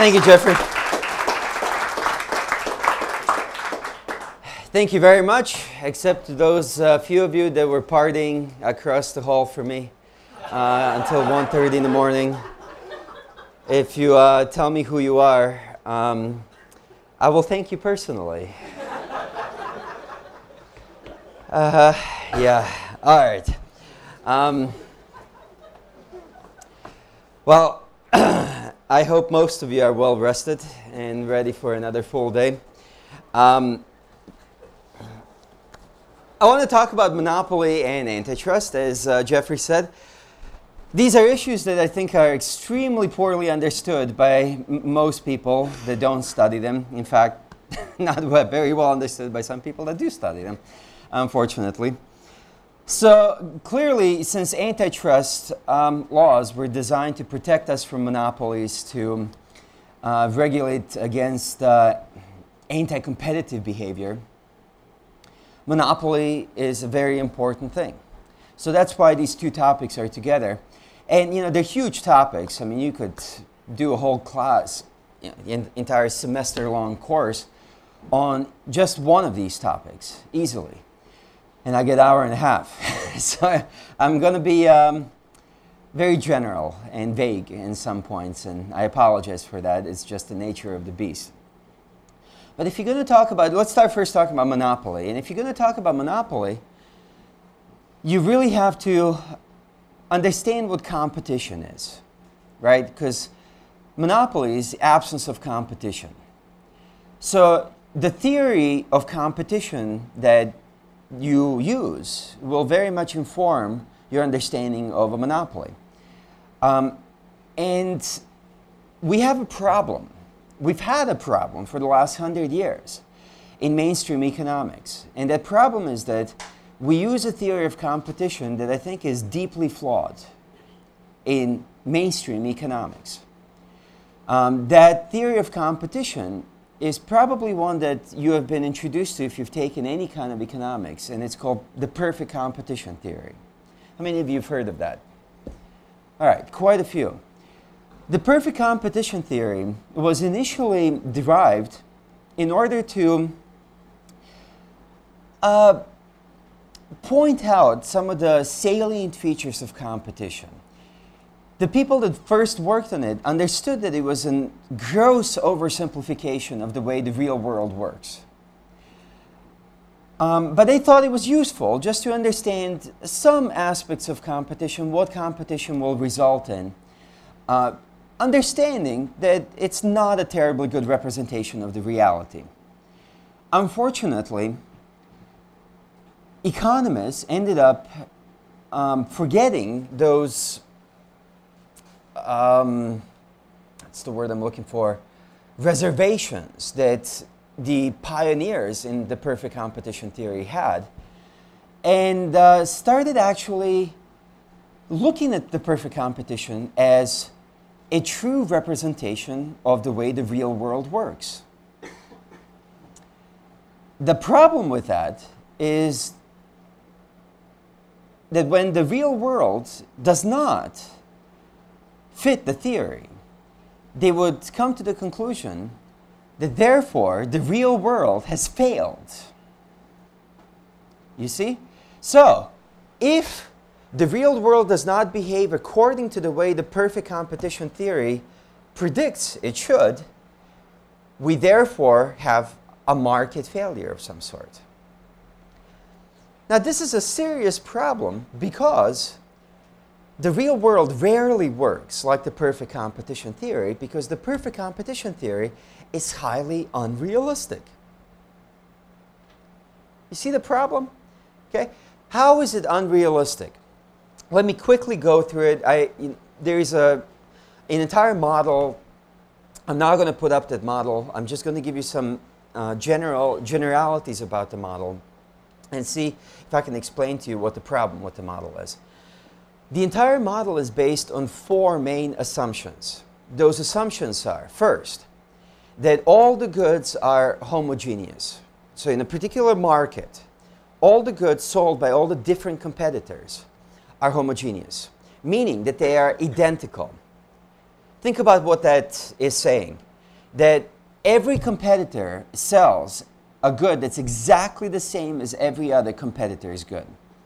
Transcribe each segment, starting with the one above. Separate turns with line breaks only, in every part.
Thank you, Jeffrey. Thank you very much, except to those few of you that were partying across the hall from me until 1:30 in the morning. If you tell me who you are, I will thank you personally. Yeah, all right. Well, I hope most of you are well rested and ready for another full day. I want to talk about monopoly and antitrust, as Jeffrey said. These are issues that I think are extremely poorly understood by most people that don't study them. In fact, not very well understood by some people that do study them, unfortunately. So clearly, since antitrust laws were designed to protect us from monopolies, to regulate against anti-competitive behavior, monopoly is a very important thing. So that's why these two topics are together. And they're huge topics. I mean, you could do a whole class, entire semester-long course on just one of these topics, easily. And I get an hour and a half. So I'm going to be very general and vague in some points, and I apologize for that. It's just the nature of the beast. But if you're going to talk about, let's start first talking about monopoly. And if you're going to talk about monopoly, you really have to understand what competition is, right? Because monopoly is the absence of competition. So the theory of competition that you use will very much inform your understanding of a monopoly. And we have a problem. We've had a problem for the last 100 years in mainstream economics. And that problem is that we use a theory of competition that I think is deeply flawed in mainstream economics. That theory of competition is probably one that you have been introduced to if you've taken any kind of economics, and it's called the perfect competition theory. How many of you have heard of that? All right, quite a few. The perfect competition theory was initially derived in order to point out some of the salient features of competition. The people that first worked on it understood that it was a gross oversimplification of the way the real world works. But they thought it was useful just to understand some aspects of competition, what competition will result in, understanding that it's not a terribly good representation of the reality. Unfortunately, economists ended up forgetting those, that's the word I'm looking for, reservations that the pioneers in the perfect competition theory had, and started actually looking at the perfect competition as a true representation of the way the real world works. The problem with that is that when the real world does not fit the theory, they would come to the conclusion that therefore the real world has failed. You see? So, if the real world does not behave according to the way the perfect competition theory predicts it should, we therefore have a market failure of some sort. Now, this is a serious problem because the real world rarely works like the perfect competition theory, because the perfect competition theory is highly unrealistic. You see the problem? Okay? How is it unrealistic? Let me quickly go through it. There is an entire model. I'm not going to put up that model. I'm just going to give you some generalities about the model and see if I can explain to you what the problem with the model is. The entire model is based on four main assumptions. Those assumptions are, first, that all the goods are homogeneous. So in a particular market, all the goods sold by all the different competitors are homogeneous, meaning that they are identical. Think about what that is saying. that every competitor sells a good that's exactly the same as every other competitor's good.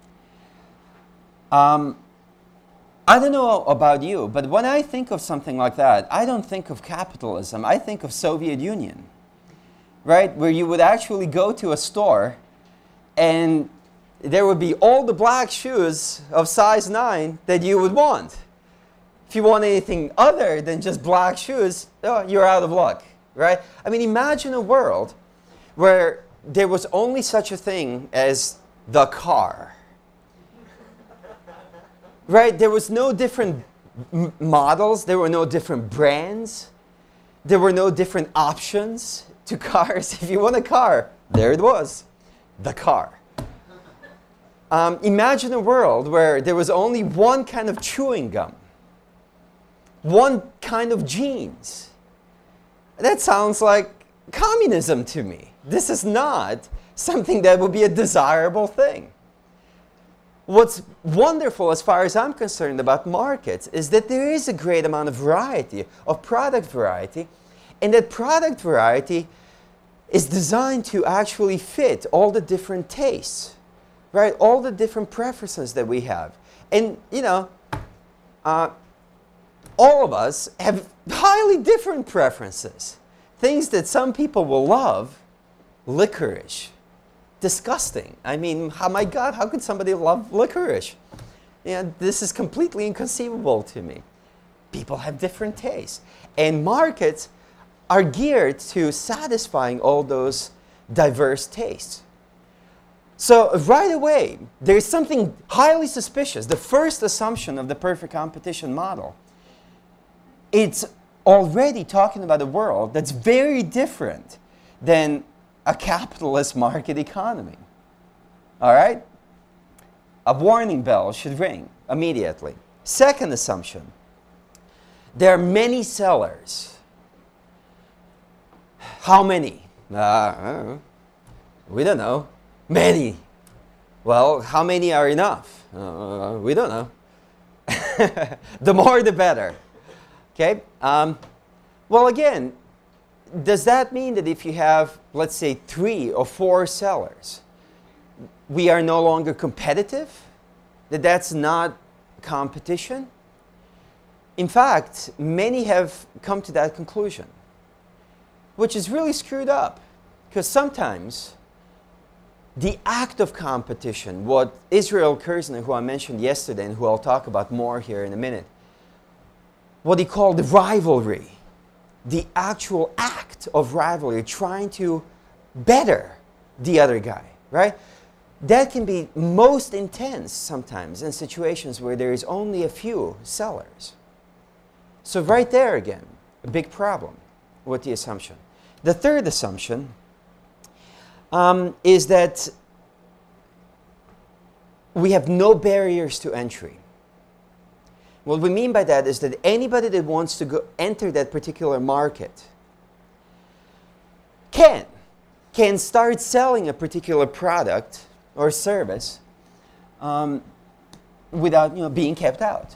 I don't know about you, but when I think of something like that, I don't think of capitalism. I think of Soviet Union, right? Where you would actually go to a store and there would be all the black shoes of size 9 that you would want. If you want anything other than just black shoes, oh, you're out of luck, right? I mean, imagine a world where there was only such a thing as the car. Right? There was no different models. There were no different brands. There were no different options to cars. If you want a car, there it was, the car. Imagine a world where there was only one kind of chewing gum, one kind of jeans. That sounds like communism to me. This is not something that would be a desirable thing. What's wonderful as far as I'm concerned about markets is that there is a great amount of variety, of product variety, and that product variety is designed to actually fit all the different tastes, right? All the different preferences that we have. And, you know, all of us have highly different preferences. Things that some people will love, licorice. Disgusting. I mean, oh my God, how could somebody love licorice? Yeah, this is completely inconceivable to me. People have different tastes. And markets are geared to satisfying all those diverse tastes. So right away, there's something highly suspicious. The first assumption of the perfect competition model, it's already talking about a world that's very different than a capitalist market economy. All right? A warning bell should ring immediately. Second assumption, there are many sellers. How many? We don't know. Many. Well, how many are enough? We don't know. The more, the better. Okay? Well, again, does that mean that if you have, let's say, 3 or 4 sellers, we are no longer competitive? That that's not competition? In fact, many have come to that conclusion, which is really screwed up. Because sometimes the act of competition, what Israel Kirzner, who I mentioned yesterday and who I'll talk about more here in a minute, what he called the rivalry, the actual act of rivalry, trying to better the other guy, right? That can be most intense sometimes in situations where there is only a few sellers. So right there again, a big problem with the assumption. The third assumption is that we have no barriers to entry. What we mean by that is that anybody that wants to enter that particular market can start selling a particular product or service without being kept out.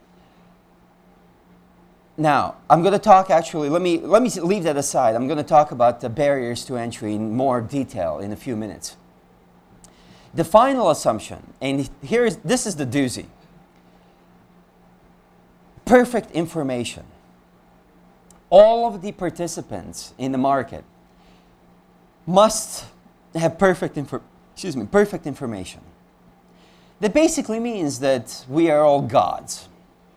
Now, I'm going to talk actually, let me leave that aside. I'm going to talk about the barriers to entry in more detail in a few minutes. The final assumption, and this is the doozy. Perfect information. All of the participants in the market must have perfect information. That basically means that we are all gods.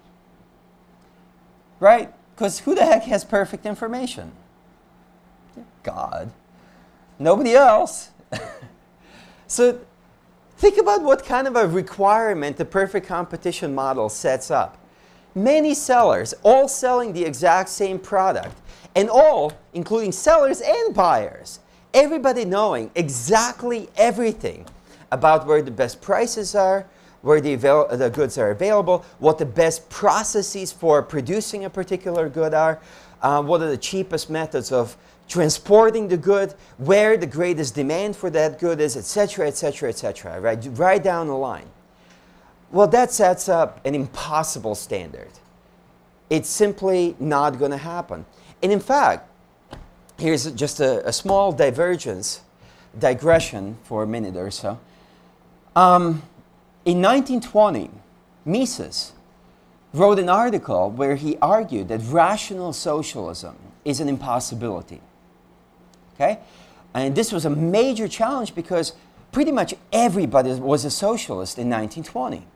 Right? Because who the heck has perfect information? God. Nobody else. So think about what kind of a requirement the perfect competition model sets up. Many sellers, all selling the exact same product, and all, including sellers and buyers, everybody knowing exactly everything about where the best prices are, where the goods are available, what the best processes for producing a particular good are, what are the cheapest methods of transporting the good, where the greatest demand for that good is, etc., etc., etc., right down the line. Well, that sets up an impossible standard. It's simply not going to happen. And in fact, here's just a small digression for a minute or so. In 1920, Mises wrote an article where he argued that rational socialism is an impossibility. Okay? And this was a major challenge because pretty much everybody was a socialist in 1920.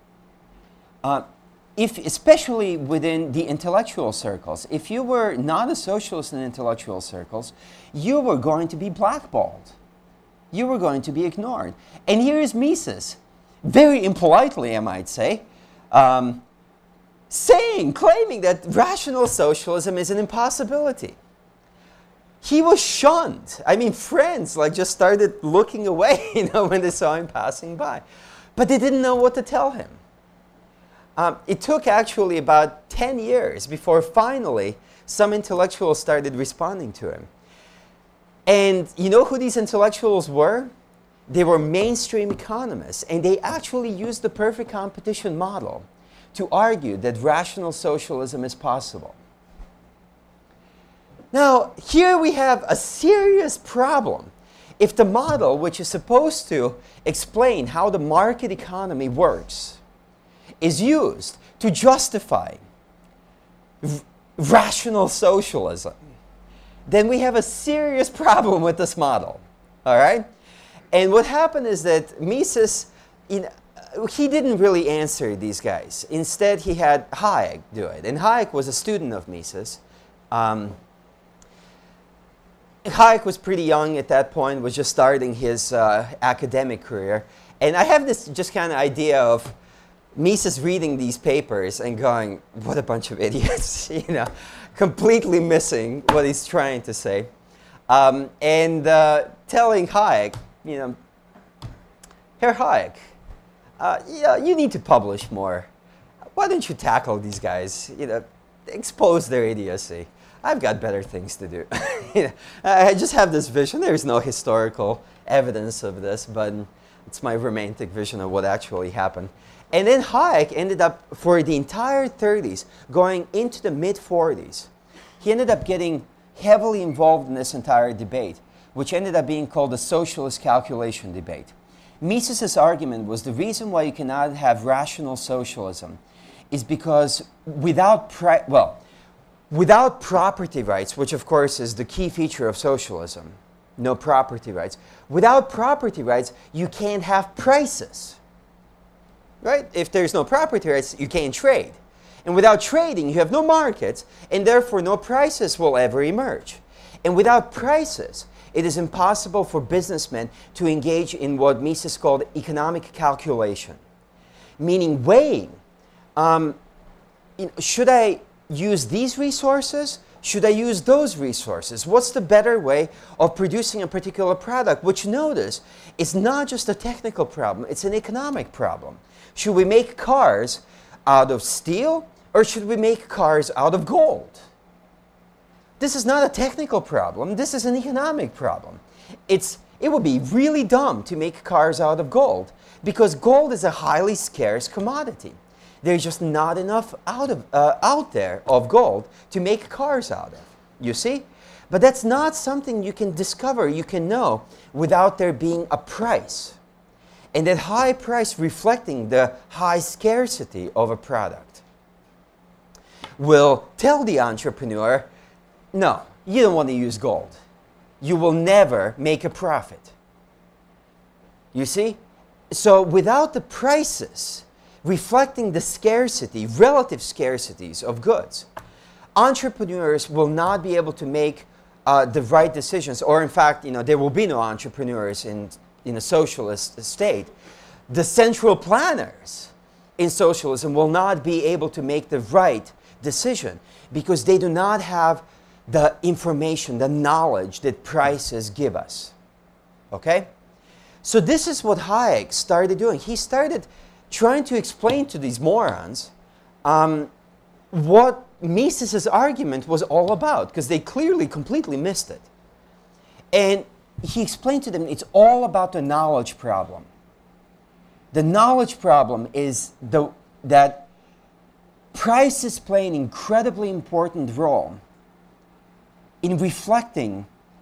Especially within the intellectual circles, if you were not a socialist in intellectual circles, you were going to be blackballed. You were going to be ignored. And here is Mises, very impolitely, I might say, claiming that rational socialism is an impossibility. He was shunned. I mean, friends just started looking away, when they saw him passing by. But they didn't know what to tell him. It took actually about 10 years before finally some intellectuals started responding to him. And you know who these intellectuals were? They were mainstream economists, and they actually used the perfect competition model to argue that rational socialism is possible. Now, here we have a serious problem. If the model, which is supposed to explain how the market economy works, is used to justify rational socialism, then we have a serious problem with this model. All right? And what happened is that Mises, he didn't really answer these guys. Instead, he had Hayek do it. And Hayek was a student of Mises. Hayek was pretty young at that point, was just starting his academic career. And I have this just kind of idea of Mises reading these papers and going, what a bunch of idiots, completely missing what he's trying to say. And telling Hayek, Herr Hayek, you need to publish more. Why don't you tackle these guys, expose their idiocy? I've got better things to do. I just have this vision. There's no historical evidence of this, but it's my romantic vision of what actually happened. And then Hayek ended up, for the entire 30s, going into the mid-40s, he ended up getting heavily involved in this entire debate, which ended up being called the socialist calculation debate. Mises' argument was the reason why you cannot have rational socialism is because without property rights, which of course is the key feature of socialism, no property rights. Without property rights, you can't have prices, right? If there's no property rights, you can't trade. And without trading, you have no markets, and therefore no prices will ever emerge. And without prices, it is impossible for businessmen to engage in what Mises called economic calculation, meaning weighing, should I use these resources? Should I use those resources? What's the better way of producing a particular product? Which, notice, is not just a technical problem, it's an economic problem. Should we make cars out of steel, or should we make cars out of gold? This is not a technical problem, this is an economic problem. It would be really dumb to make cars out of gold, because gold is a highly scarce commodity. There's just not enough out there of gold to make cars out of, you see? But that's not something you can discover, you can know, without there being a price. And that high price reflecting the high scarcity of a product will tell the entrepreneur, no, you don't want to use gold. You will never make a profit. You see? So without the prices reflecting the scarcity, relative scarcities of goods, entrepreneurs will not be able to make the right decisions. Or in fact, there will be no entrepreneurs in a socialist state. The central planners in socialism will not be able to make the right decision because they do not have the information, the knowledge that prices give us. Okay? So this is what Hayek started doing. He started trying to explain to these morons what Mises' argument was all about, because they clearly completely missed it. And he explained to them it's all about the knowledge problem. The knowledge problem is that prices play an incredibly important role in reflecting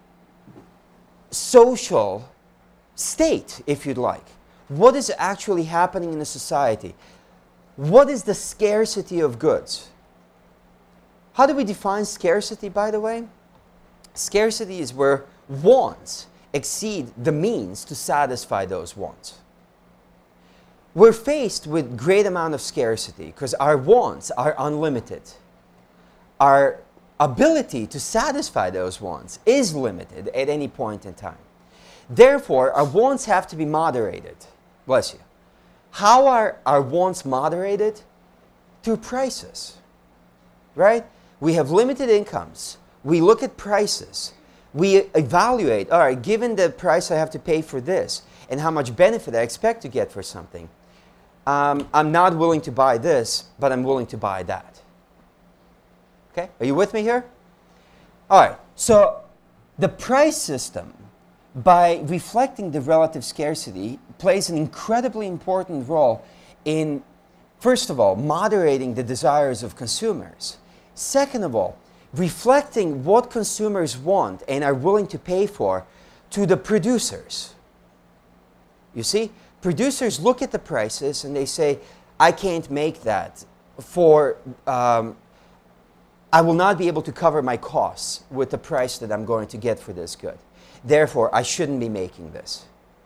social state, if you'd like. What is actually happening in the society? What is the scarcity of goods? How do we define scarcity, by the way? Scarcity is where wants exceed the means to satisfy those wants. We're faced with great amount of scarcity because our wants are unlimited. Our ability to satisfy those wants is limited at any point in time. Therefore, our wants have to be moderated. Bless you. How are our wants moderated? Through prices, right? We have limited incomes. We look at prices. We evaluate, all right, given the price I have to pay for this and how much benefit I expect to get for something, I'm not willing to buy this, but I'm willing to buy that. Okay, are you with me here? All right, so the price system, by reflecting the relative scarcity, plays an incredibly important role in, first of all, moderating the desires of consumers. Second of all, reflecting what consumers want and are willing to pay for to the producers. You see, producers look at the prices and they say, I can't make that for, I will not be able to cover my costs with the price that I'm going to get for this good. Therefore, I shouldn't be making this.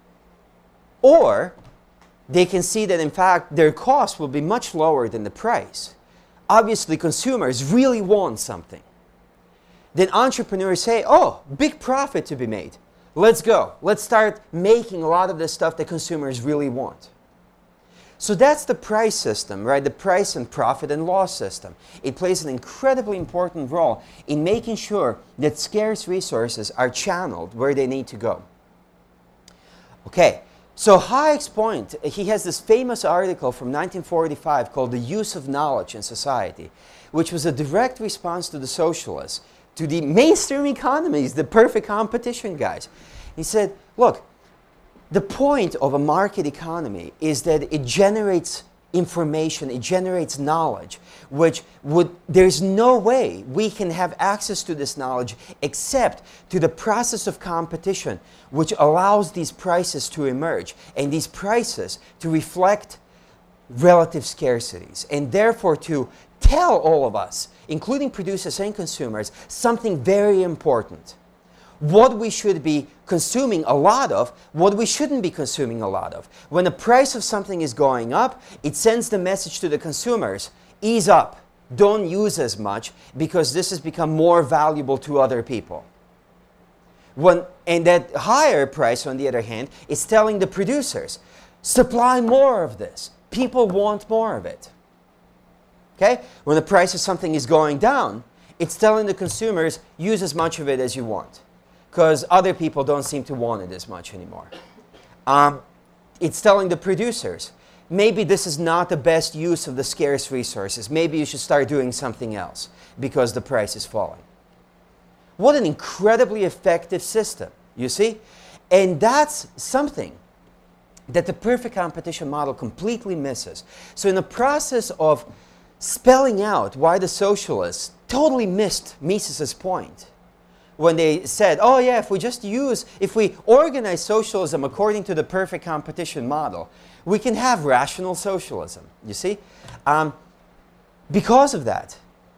Or they can see that in fact their cost will be much lower than the price. Obviously, consumers really want something. Then entrepreneurs say, oh, big profit to be made. Let's go. Let's start making a lot of the stuff that consumers really want. So that's the price system, right? The price and profit and loss system. It plays an incredibly important role in making sure that scarce resources are channeled where they need to go. Okay, so Hayek's point, he has this famous article from 1945 called The Use of Knowledge in Society, which was a direct response to the socialists, to the mainstream economies, the perfect competition guys. He said, look, the point of a market economy is that it generates information, it generates knowledge, there's no way we can have access to this knowledge except through the process of competition, which allows these prices to emerge and these prices to reflect relative scarcities, and therefore to tell all of us, including producers and consumers, something very important. What we should be consuming a lot of, what we shouldn't be consuming a lot of. When the price of something is going up, it sends the message to the consumers, ease up, don't use as much because this has become more valuable to other people. And that higher price, on the other hand, is telling the producers, supply more of this. People want more of it. Okay? When the price of something is going down, it's telling the consumers, use as much of it as you want, because other people don't seem to want it as much anymore. It's telling the producers, maybe this is not the best use of the scarce resources. Maybe you should start doing something else because the price is falling. What an incredibly effective system, you see? And that's something that the perfect competition model completely misses. So in the process of spelling out why the socialists totally missed Mises's point, when they said, oh yeah, if we organize socialism according to the perfect competition model, we can have rational socialism, you see? Because of that,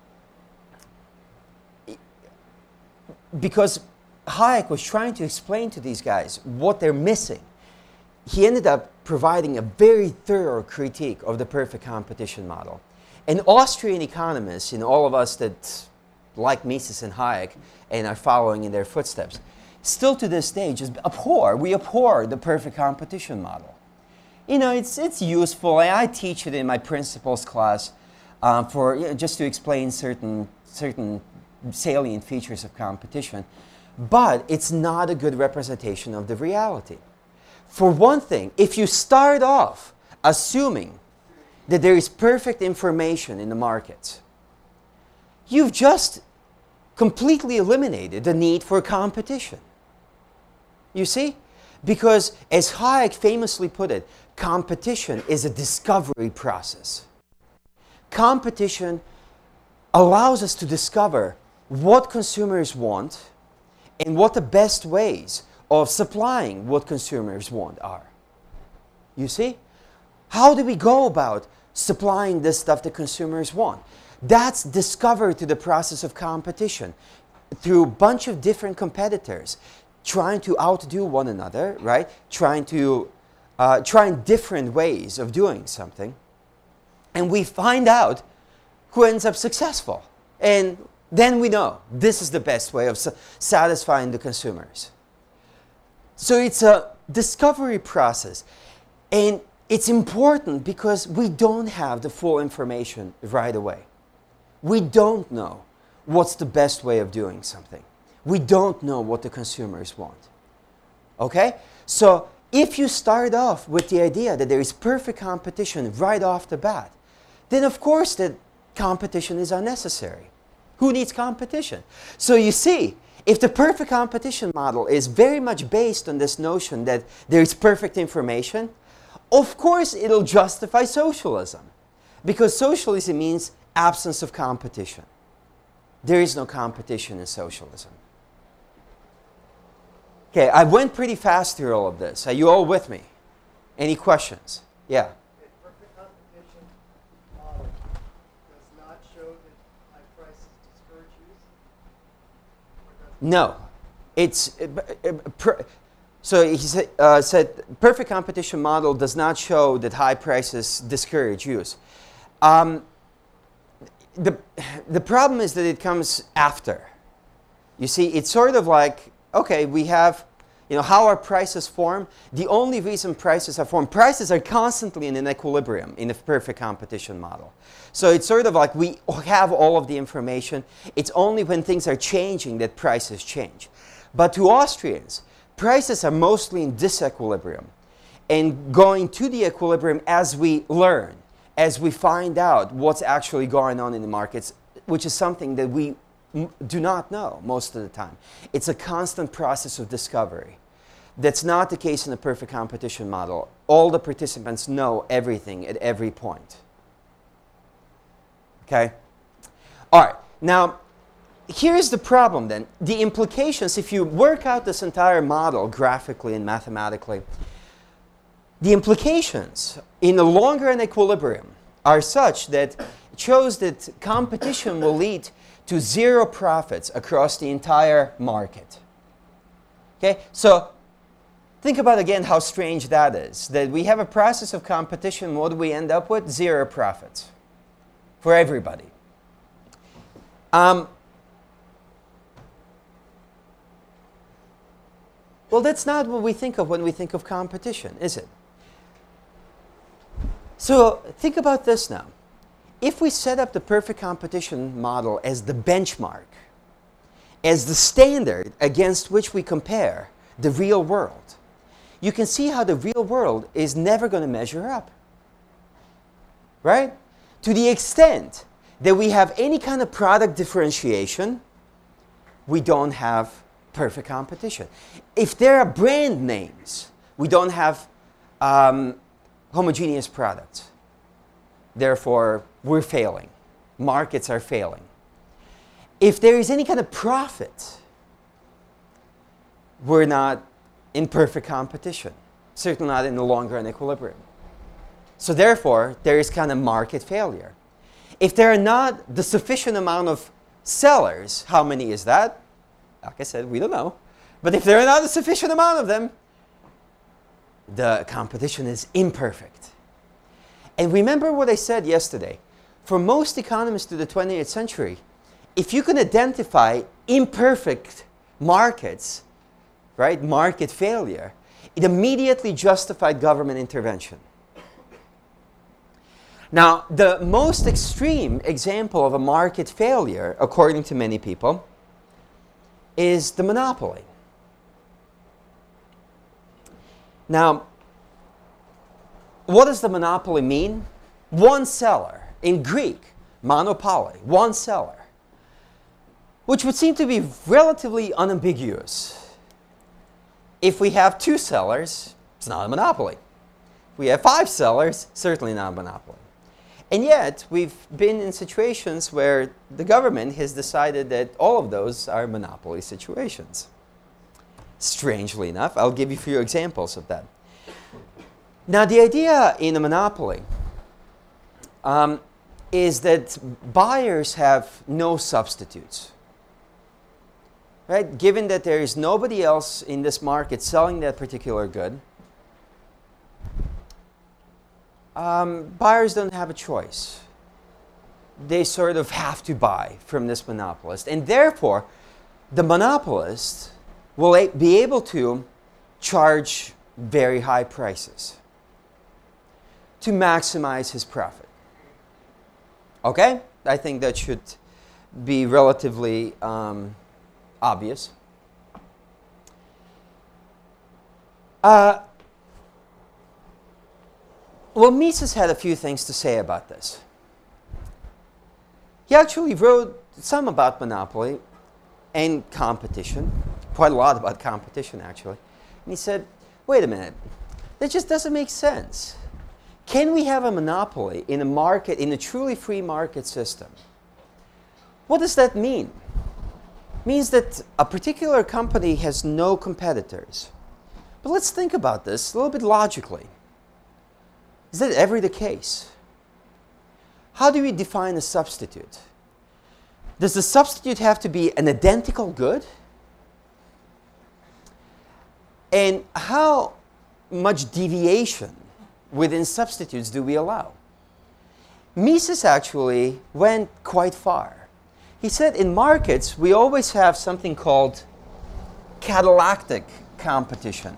because Hayek was trying to explain to these guys what they're missing, he ended up providing a very thorough critique of the perfect competition model. And Austrian economists, all of us that like Mises and Hayek and are following in their footsteps, still to this day just we abhor the perfect competition model. It's useful, and I teach it in my principles class just to explain certain salient features of competition, but it's not a good representation of the reality. For one thing, if you start off assuming that there is perfect information in the markets, you've just completely eliminated the need for competition. You see? Because as Hayek famously put it, competition is a discovery process. Competition allows us to discover what consumers want and what the best ways of supplying what consumers want are. You see? How do we go about supplying this stuff that consumers want? That's discovered through the process of competition, through a bunch of different competitors trying to outdo one another, right? Trying different ways of doing something. And we find out who ends up successful. And then we know this is the best way of satisfying the consumers. So it's a discovery process. And it's important because we don't have the full information right away. We don't know what's the best way of doing something. We don't know what the consumers want. Okay? So if you start off with the idea that there is perfect competition right off the bat, then of course that competition is unnecessary. Who needs competition? So you see, if the perfect competition model is very much based on this notion that there is perfect information, of course it'll justify socialism. Because socialism means absence of competition. There is no competition in socialism. Okay, I went pretty fast through all of this. Are you all with me? Any questions? Yeah.
A perfect competition model does not show that high prices discourage use?
No. So he said perfect competition model does not show that high prices discourage use. The problem is that it comes after. You see, it's sort of like, okay, we have, how are prices formed? The only reason prices are formed, prices are constantly in an equilibrium in a perfect competition model. So it's sort of like we have all of the information. It's only when things are changing that prices change. But to Austrians, prices are mostly in disequilibrium and going to the equilibrium as we learn, as we find out what's actually going on in the markets, which is something that we do not know most of the time. It's a constant process of discovery. That's not the case in a perfect competition model. All the participants know everything at every point. Okay? All right. Now, here's the problem then. The implications, if you work out this entire model graphically and mathematically, the implications in the longer an equilibrium are such that it shows that competition will lead to zero profits across the entire market. Okay, so think about again how strange that is. That we have a process of competition, what do we end up with? Zero profits for everybody. Well, that's not what we think of when we think of competition, is it? So think about this now. If we set up the perfect competition model as the benchmark, as the standard against which we compare the real world, you can see how the real world is never going to measure up. Right? To the extent that we have any kind of product differentiation, we don't have perfect competition. If there are brand names, we don't have homogeneous products. Therefore, we're failing. Markets are failing. If there is any kind of profit, we're not in perfect competition. Certainly not in the longer run equilibrium. So therefore, there is kind of market failure. If there are not the sufficient amount of sellers, how many is that? Like I said, we don't know. But if there are not a sufficient amount of them, the competition is imperfect. And remember what I said yesterday. For most economists of the 20th century, if you can identify imperfect markets, right, market failure, it immediately justified government intervention. Now, the most extreme example of a market failure, according to many people, is the monopoly. Now, what does the monopoly mean? One seller. In Greek, monopoly, one seller. Which would seem to be relatively unambiguous. If we have two sellers, it's not a monopoly. If we have five sellers, certainly not a monopoly. And yet, we've been in situations where the government has decided that all of those are monopoly situations. strangely enough. I'll give you a few examples of that. Now, the idea in a monopoly is that buyers have no substitutes. Right? Given that there is nobody else in this market selling that particular good, buyers don't have a choice. They sort of have to buy from this monopolist. And therefore, the monopolist will be able to charge very high prices to maximize his profit. Okay? I think that should be relatively obvious. Well, Mises had a few things to say about this. He actually wrote some about monopoly and competition, quite a lot about competition actually. And he said, wait a minute, that just doesn't make sense. Can we have a monopoly in a market, in a truly free market system? What does that mean? It means that a particular company has no competitors. But let's think about this a little bit logically. Is that ever the case? How do we define a substitute? Does the substitute have to be an identical good? And how much deviation within substitutes do we allow? Mises actually went quite far. He said in markets we always have something called catalactic competition.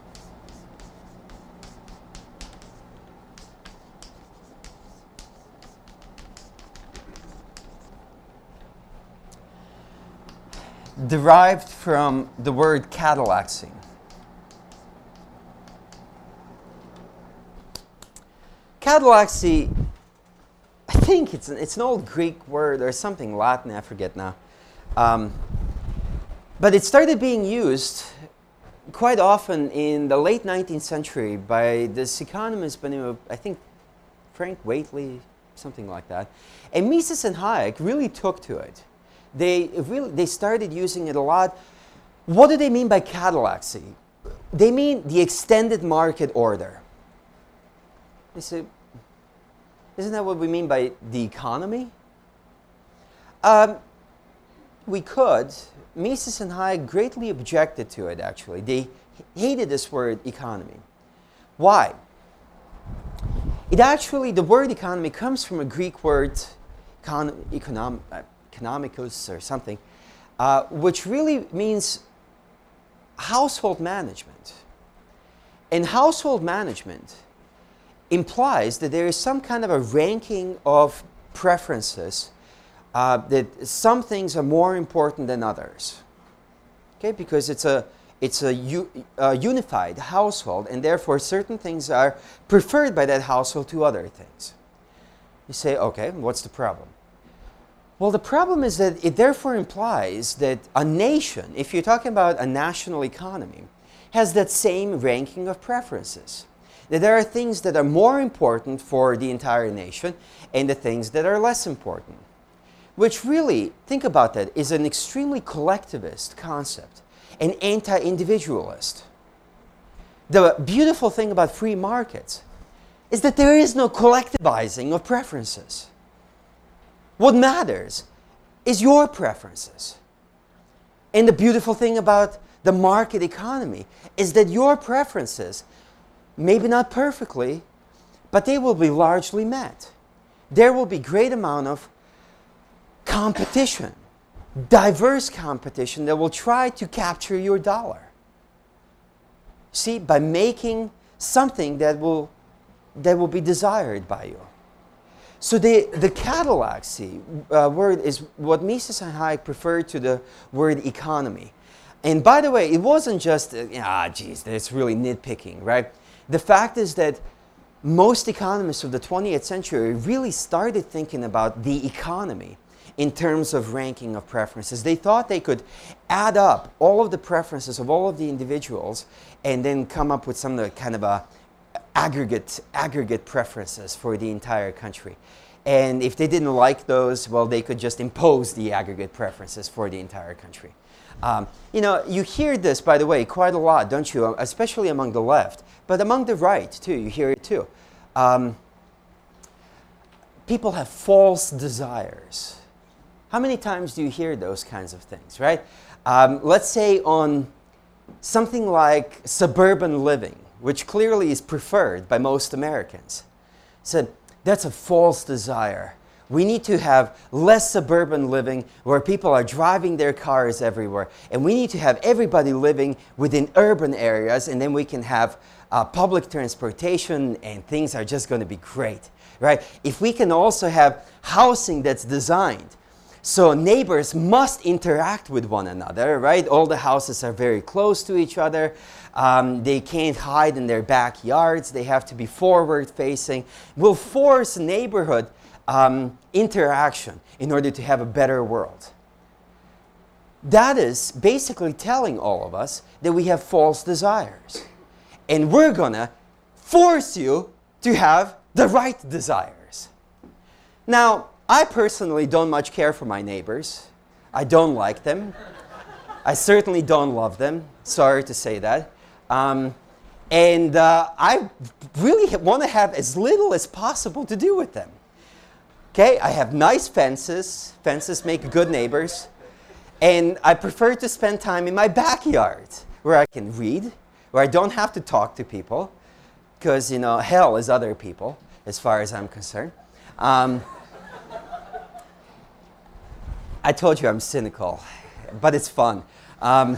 Derived from the word catalaxing. Catalaxy, I think it's an old Greek word or something Latin, I forget now. But it started being used quite often in the late 19th century by this economist by the name of, I think, Frank Whately, something like that. And Mises and Hayek really took to it. They started using it a lot. What do they mean by catalaxy? They mean the extended market order. They say, isn't that what we mean by the economy? We could. Mises and Hayek greatly objected to it, actually. They hated this word economy. Why? The word economy comes from a Greek word, economicus or something, which really means household management. And household management implies that there is some kind of a ranking of preferences, that some things are more important than others. Okay, because it's a unified household, and therefore certain things are preferred by that household to other things. You say, okay, what's the problem? Well, the problem is that it therefore implies that a nation, if you're talking about a national economy, has that same ranking of preferences. That there are things that are more important for the entire nation and the things that are less important. Which really, think about that, is an extremely collectivist concept, an anti-individualist. The beautiful thing about free markets is that there is no collectivizing of preferences. What matters is your preferences. And the beautiful thing about the market economy is that your preferences, maybe not perfectly, but they will be largely met. There will be great amount of competition, diverse competition that will try to capture your dollar. See, by making something that will be desired by you. So the catalaxy word is what Mises and Hayek preferred to the word economy. And by the way, it wasn't just, that's really nitpicking, right? The fact is that most economists of the 20th century really started thinking about the economy in terms of ranking of preferences. They thought they could add up all of the preferences of all of the individuals and then come up with some kind of a aggregate preferences for the entire country. And if they didn't like those, well, they could just impose the aggregate preferences for the entire country. You hear this, by the way, quite a lot, don't you? Especially among the left, but among the right, too. You hear it, too. People have false desires. How many times do you hear those kinds of things, right? Let's say on something like suburban living, which clearly is preferred by most Americans. Said, that's a false desire. We need to have less suburban living where people are driving their cars everywhere. And we need to have everybody living within urban areas, and then we can have public transportation and things are just going to be great, right? If we can also have housing that's designed so neighbors must interact with one another, right? All the houses are very close to each other. They can't hide in their backyards. They have to be forward-facing. We'll force neighborhood interaction in order to have a better world. That is basically telling all of us that we have false desires. And we're going to force you to have the right desires. Now, I personally don't much care for my neighbors. I don't like them. I certainly don't love them. Sorry to say that. I really want to have as little as possible to do with them. Okay, I have nice fences. Fences make good neighbors. And I prefer to spend time in my backyard where I can read, where I don't have to talk to people, because, hell is other people, as far as I'm concerned. I told you I'm cynical, but it's fun. I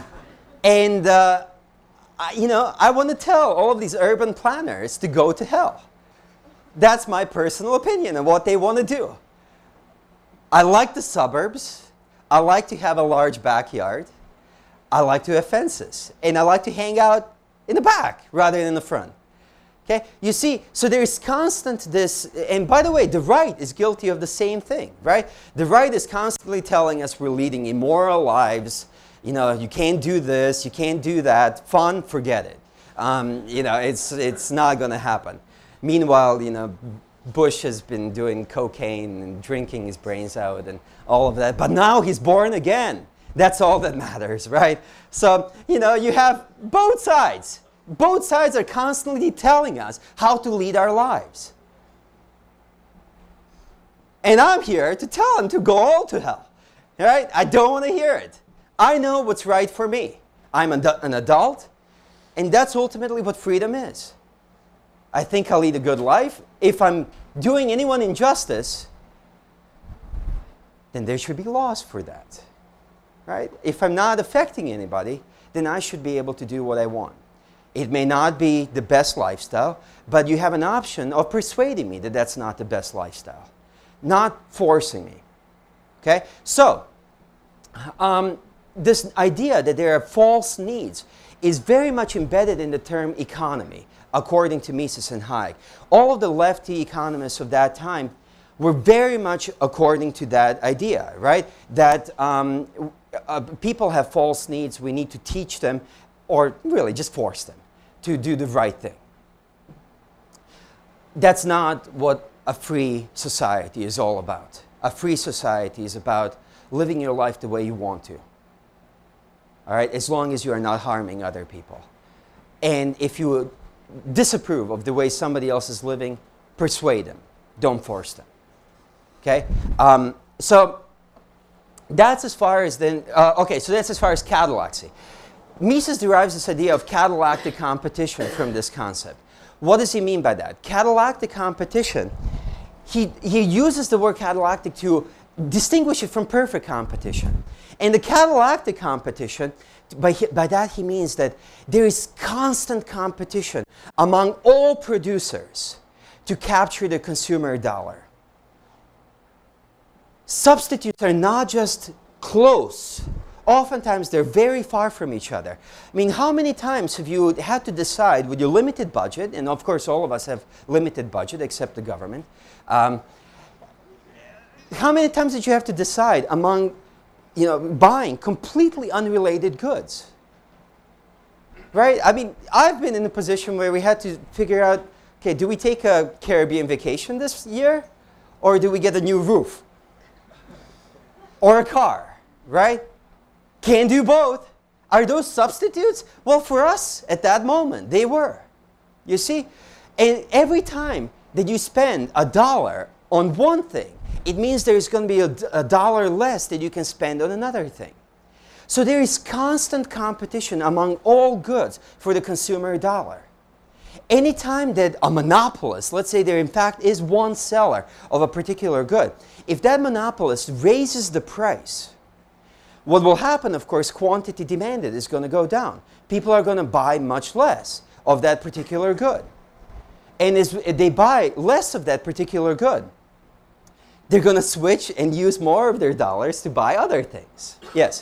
want to tell all of these urban planners to go to hell. That's my personal opinion of what they want to do. I like the suburbs. I like to have a large backyard. I like to have fences. And I like to hang out in the back rather than in the front. Okay? You see, so there's constant this, and by the way, the right is guilty of the same thing, right? The right is constantly telling us we're leading immoral lives. You can't do this, you can't do that. Fun, forget it. It's not going to happen. Meanwhile, Bush has been doing cocaine and drinking his brains out and all of that. But now he's born again. That's all that matters, right? So, you have both sides. Both sides are constantly telling us how to lead our lives. And I'm here to tell them to go all to hell. Right? I don't want to hear it. I know what's right for me. I'm an adult, and that's ultimately what freedom is. I think I'll lead a good life. If I'm doing anyone injustice, then there should be laws for that. Right? If I'm not affecting anybody, then I should be able to do what I want. It may not be the best lifestyle, but you have an option of persuading me that that's not the best lifestyle. Not forcing me. Okay? So, this idea that there are false needs is very much embedded in the term economy, according to Mises and Hayek. All of the lefty economists of that time were very much according to that idea, right? That people have false needs, we need to teach them, or really just force them to do the right thing. That's not what a free society is all about. A free society is about living your life the way you want to. All right, as long as you are not harming other people. And if you disapprove of the way somebody else is living, persuade them. Don't force them. Okay? So that's as far as then. So that's as far as catalaxy. Mises derives this idea of catalactic competition from this concept. What does he mean by that? Catalactic competition, he uses the word catalactic to distinguish it from perfect competition. And the catalactic competition, by that he means that there is constant competition among all producers to capture the consumer dollar. Substitutes are not just close. Oftentimes, they're very far from each other. I mean, how many times have you had to decide with your limited budget, and of course all of us have limited budget except the government, how many times did you have to decide among buying completely unrelated goods? Right? I mean, I've been in a position where we had to figure out, okay, do we take a Caribbean vacation this year? Or do we get a new roof? Or a car, right? Can't do both. Are those substitutes? Well, for us at that moment, they were. You see? And every time that you spend $1 on one thing, it means there's going to be a dollar less that you can spend on another thing. So there is constant competition among all goods for the consumer dollar. Anytime that a monopolist, let's say there in fact is one seller of a particular good, if that monopolist raises the price, what will happen, of course, quantity demanded is going to go down. People are going to buy much less of that particular good. And as they buy less of that particular good, they're going to switch and use more of their dollars to buy other things. Yes?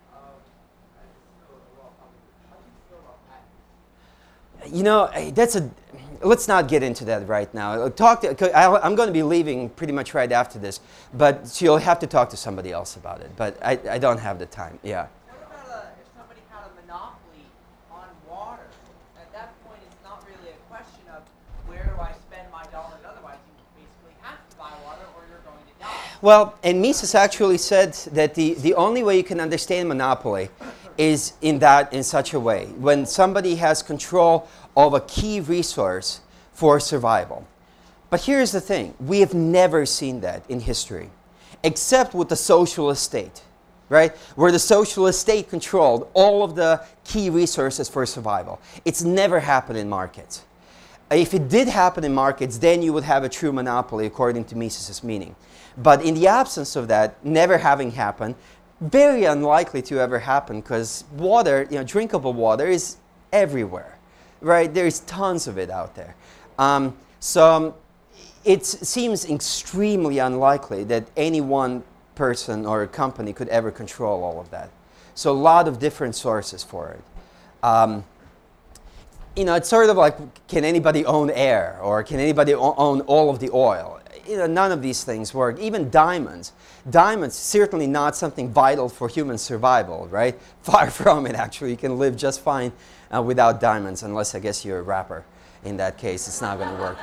You know, let's not get into that right now. I'm going to be leaving pretty much right after this, but you'll have to talk to somebody else about it. But I don't have the time. Yeah.
What about if somebody had a monopoly on water? At that point, it's not really a question of where do I spend my dollars. Otherwise, you basically have to buy water or you're going to die.
Well, and Mises actually said that the only way you can understand monopoly is in such a way. When somebody has control of a key resource for survival. But here's the thing. We have never seen that in history, except with the socialist state, right? Where the socialist state controlled all of the key resources for survival. It's never happened in markets. If it did happen in markets, then you would have a true monopoly according to Mises's meaning. But in the absence of that, never having happened, very unlikely to ever happen because water, drinkable water is everywhere, right? There's tons of it out there. So it seems extremely unlikely that any one person or company could ever control all of that. So a lot of different sources for it. It's sort of like, can anybody own air? Or can anybody own all of the oil? None of these things work. Even diamonds. Diamonds, certainly not something vital for human survival, right? Far from it, actually. You can live just fine without diamonds, unless I guess you're a rapper. In that case, it's not going to work.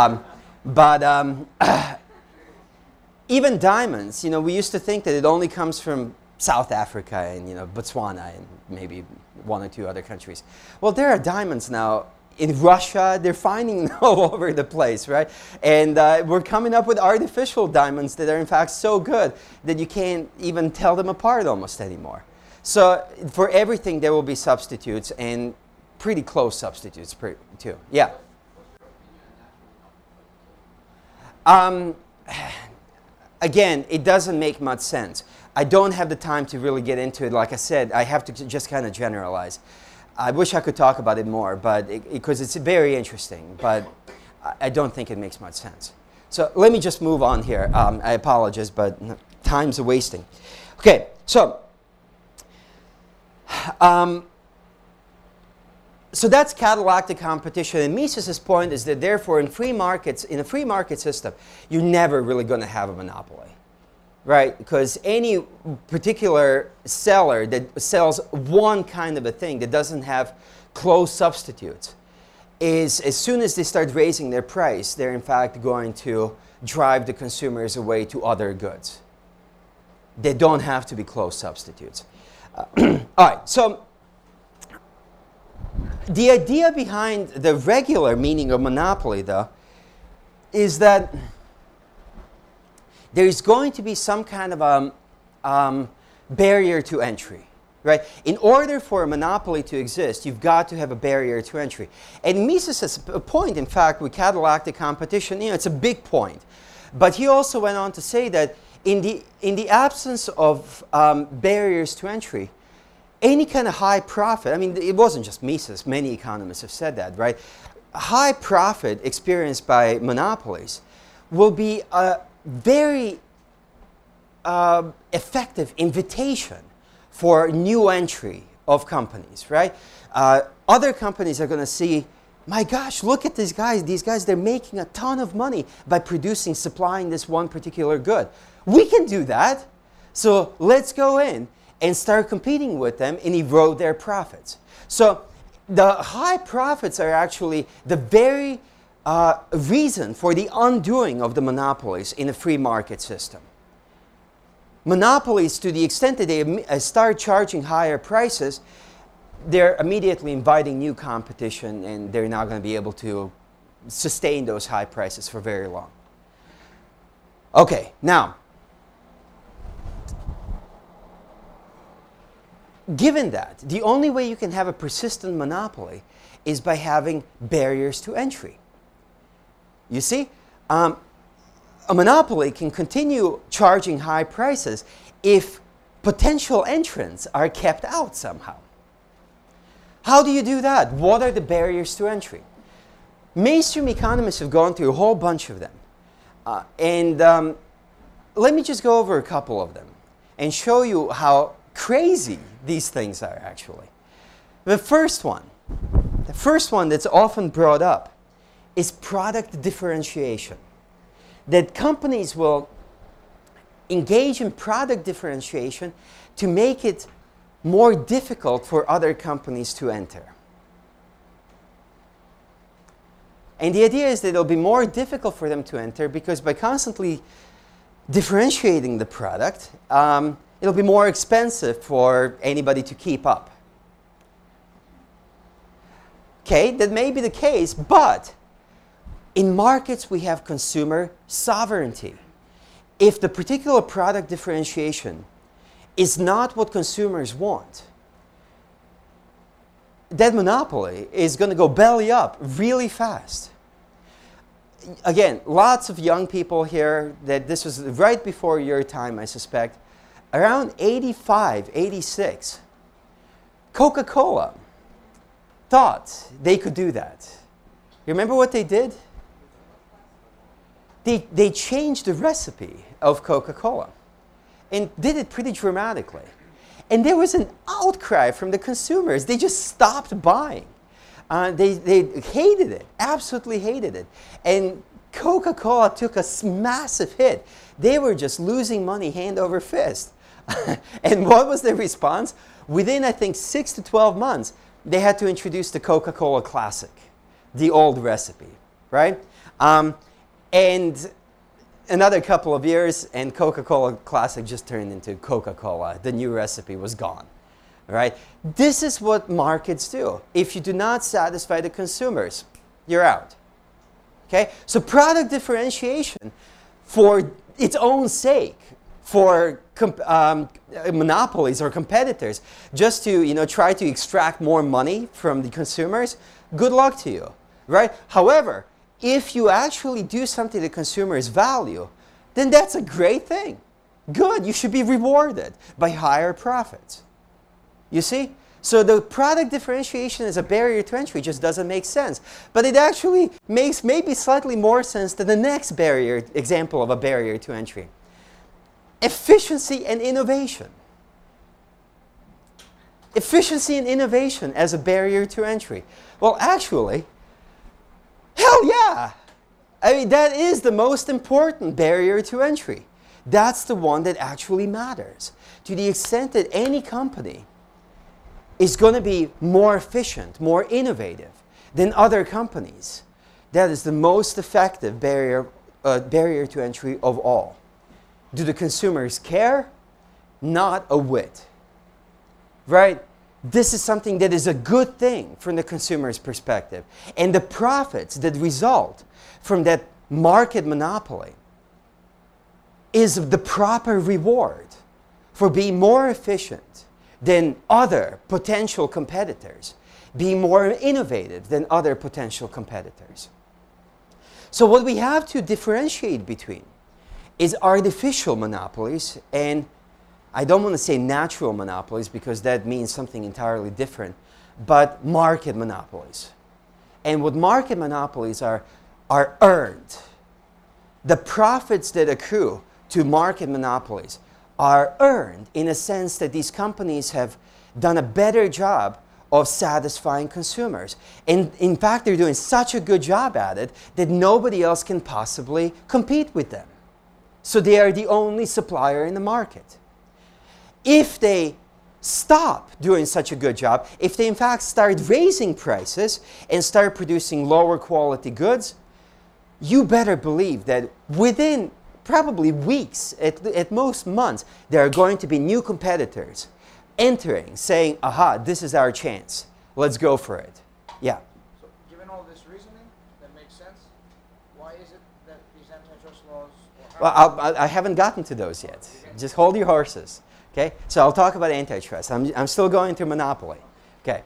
But even diamonds, we used to think that it only comes from South Africa and Botswana and maybe one or two other countries. Well, there are diamonds now in Russia. They're finding them all over the place, right? And we're coming up with artificial diamonds that are in fact so good that you can't even tell them apart almost anymore. So for everything there will be substitutes and pretty close substitutes too. Yeah. Again, it doesn't make much sense. I don't have the time to really get into it. Like I said, I have to just kind of generalize. I wish I could talk about it more, but because it's very interesting, but I don't think it makes much sense. So let me just move on here. I apologize, but time's wasting. Okay, so that's catalactic competition, and Mises's point is that therefore in a free market system, you're never really going to have a monopoly. Right, because any particular seller that sells one kind of a thing that doesn't have close substitutes is, as soon as they start raising their price, they're in fact going to drive the consumers away to other goods. They don't have to be close substitutes. All right, so the idea behind the regular meaning of monopoly, though, is that there's going to be some kind of a barrier to entry, right? In order for a monopoly to exist, you've got to have a barrier to entry. And Mises has a point, in fact, with catalactic competition. It's a big point. But he also went on to say that in the absence of barriers to entry, any kind of high profit, it wasn't just Mises, many economists have said that, right? High profit experienced by monopolies will be a very effective invitation for new entry of companies, right? Other companies are going to see, my gosh, look at these guys. These guys, they're making a ton of money by supplying this one particular good. We can do that. So let's go in and start competing with them and erode their profits. So the high profits are actually the very reason for the undoing of the monopolies in a free market system. Monopolies, to the extent that they start charging higher prices, they're immediately inviting new competition, and they're not going to be able to sustain those high prices for very long. Okay, now, given that, the only way you can have a persistent monopoly is by having barriers to entry. You see, a monopoly can continue charging high prices if potential entrants are kept out somehow. How do you do that? What are the barriers to entry? Mainstream economists have gone through a whole bunch of them. Let me just go over a couple of them and show you how crazy these things are actually. The first one that's often brought up is product differentiation. That companies will engage in product differentiation to make it more difficult for other companies to enter. And the idea is that it'll be more difficult for them to enter because by constantly differentiating the product, it'll be more expensive for anybody to keep up. Okay, that may be the case, but in markets we have consumer sovereignty. If the particular product differentiation is not what consumers want, that monopoly is going to go belly up really fast. Again, lots of young people here, that this was right before your time, I suspect. Around 85, 86, Coca-Cola thought they could do that. You remember what they did? They changed the recipe of Coca-Cola and did it pretty dramatically. And there was an outcry from the consumers. They just stopped buying. They hated it, absolutely hated it. And Coca-Cola took a massive hit. They were just losing money hand over fist. And what was their response? Within, I think, 6 to 12 months, they had to introduce the Coca-Cola Classic, the old recipe, right? And another couple of years, and Coca-Cola Classic just turned into Coca-Cola. The new recipe was gone, right? This is what markets do. If you do not satisfy the consumers, you're out, okay? So product differentiation for its own sake, for monopolies or competitors, just to try to extract more money from the consumers, good luck to you, right? However, if you actually do something that consumers value, then that's a great thing. Good, you should be rewarded by higher profits. You see? So the product differentiation as a barrier to entry just doesn't make sense. But it actually makes maybe slightly more sense than the next example of a barrier to entry. Efficiency and innovation. Efficiency and innovation as a barrier to entry. Well, actually, hell yeah! I mean, that is the most important barrier to entry. That's the one that actually matters. To the extent that any company is going to be more efficient, more innovative than other companies, that is the most effective barrier to entry of all. Do the consumers care? Not a whit. Right? This is something that is a good thing from the consumer's perspective. And the profits that result from that market monopoly is the proper reward for being more efficient than other potential competitors, being more innovative than other potential competitors. So what we have to differentiate between is artificial monopolies, and I don't want to say natural monopolies because that means something entirely different, but market monopolies. And what market monopolies are earned. The profits that accrue to market monopolies are earned in a sense that these companies have done a better job of satisfying consumers. And in fact, they're doing such a good job at it that nobody else can possibly compete with them. So they are the only supplier in the market. If they stop doing such a good job, if they in fact start raising prices and start producing lower quality goods, you better believe that within probably weeks, at most months, there are going to be new competitors entering, saying, aha, this is our chance. Let's go for it. Yeah.
So, given all this reasoning, that makes sense. Why is it that these antitrust laws...
Well, I haven't gotten to those yet. Just hold your horses. Okay? So I'll talk about antitrust. I'm still going through monopoly. Okay.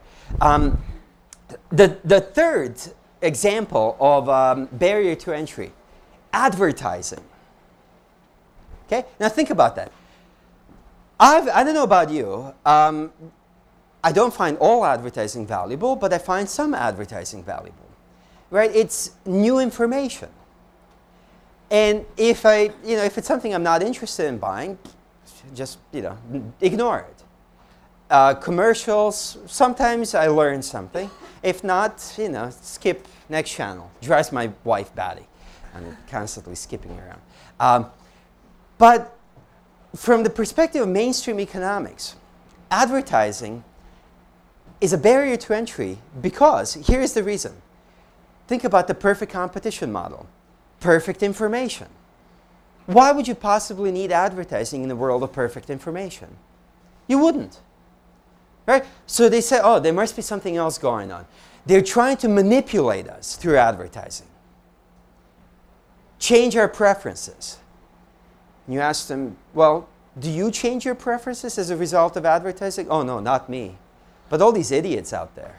The third example of barrier to entry, advertising. Okay? Now think about that. I don't know about you. I don't find all advertising valuable, but I find some advertising valuable. Right? It's new information. And if it's something I'm not interested in buying, just, ignore it. Commercials, sometimes I learn something. If not, skip next channel. Drives my wife batty. I'm constantly skipping around. But from the perspective of mainstream economics, advertising is a barrier to entry because here's the reason. Think about the perfect competition model. Perfect information. Why would you possibly need advertising in the world of perfect information? You wouldn't. Right? So they say, oh, there must be something else going on. They're trying to manipulate us through advertising. Change our preferences. You ask them, well, do you change your preferences as a result of advertising? Oh, no, not me. But all these idiots out there.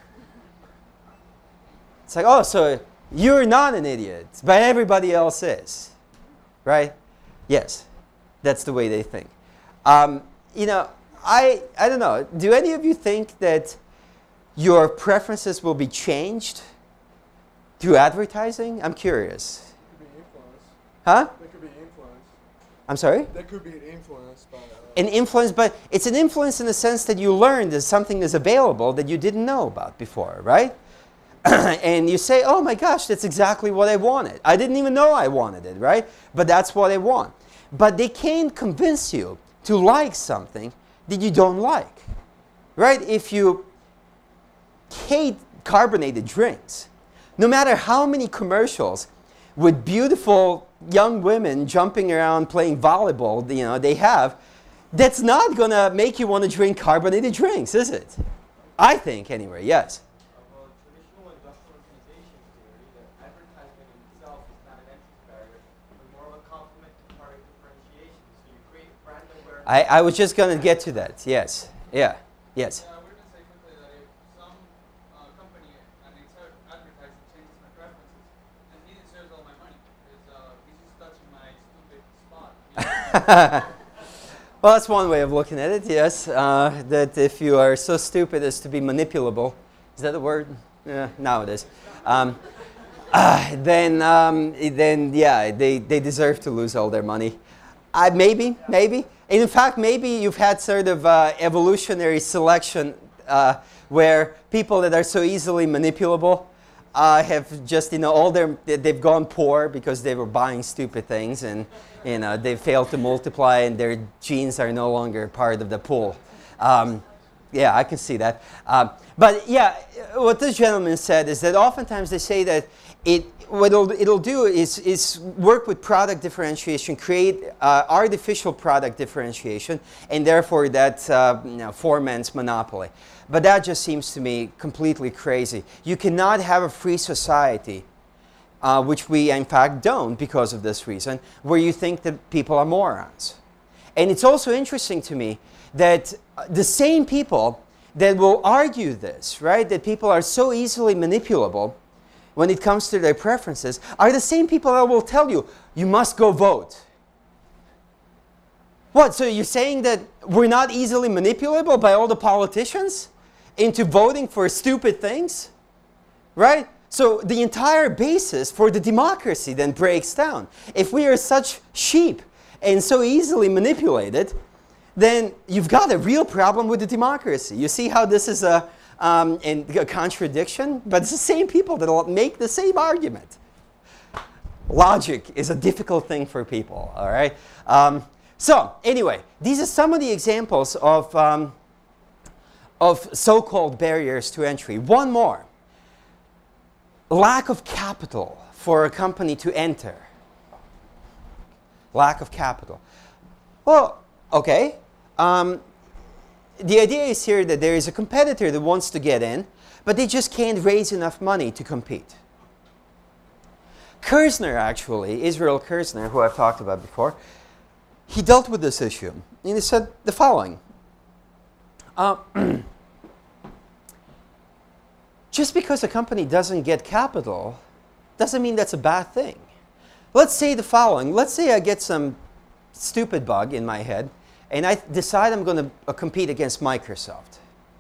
It's like, oh, so you're not an idiot, but everybody else is. Right? Yes, that's the way they think. I don't know. Do any of you think that your preferences will be changed through advertising? I'm curious.
It could be influenced.
Huh?
That could be influenced.
I'm sorry?
That could be influenced by...
An influence, but it's an influence in the sense that you learned that something is available that you didn't know about before, right? And you say, oh my gosh, that's exactly what I wanted. I didn't even know I wanted it, right? But that's what I want. But they can't convince you to like something that you don't like, right? If you hate carbonated drinks, no matter how many commercials with beautiful young women jumping around playing volleyball, they have, that's not going to make you want to drink carbonated drinks, is it? I think, anyway, yes.
Traditional industrial organization theory, that advertisement in itself is not an entry barrier, but more of a complement to product differentiation. So you create brand awareness.
I was just going to get to that, yes. Yeah, yes.
we're going to say quickly that if some company and they start advertising changes my preferences, and neither serves all my money, because he's just touching my stupid spot.
Well, that's one way of looking at it, yes. That if you are so stupid as to be manipulable, is that a word? Yeah, now it is. Then yeah, they deserve to lose all their money. Maybe. And in fact, maybe you've had sort of evolutionary selection where people that are so easily manipulable have just, they've gone poor because they were buying stupid things and, they failed to multiply and their genes are no longer part of the pool. Yeah, I can see that. But yeah, what this gentleman said is that oftentimes they say that what it'll do is work with product differentiation, create artificial product differentiation, and therefore that foments monopoly. But that just seems to me completely crazy. You cannot have a free society, which we in fact don't because of this reason, where you think that people are morons. And it's also interesting to me that the same people that will argue this, right, that people are so easily manipulable when it comes to their preferences, are the same people that will tell you, you must go vote. What, so you're saying that we're not easily manipulable by all the politicians into voting for stupid things? Right? So the entire basis for the democracy then breaks down. If we are such sheep and so easily manipulated, then you've got a real problem with the democracy. You see how this is a contradiction? But it's the same people that will make the same argument. Logic is a difficult thing for people, all right? So anyway, these are some of the examples of so-called barriers to entry. One more. lack of capital for a company to enter. Lack of capital. Well, okay. The idea is here that there is a competitor that wants to get in, but they just can't raise enough money to compete. Kerzner, actually, Israel Kerzner, who I've talked about before, he dealt with this issue. And he said the following. Just because a company doesn't get capital doesn't mean that's a bad thing. Let's say the following. Let's say I get some stupid bug in my head and I decide I'm going to compete against Microsoft.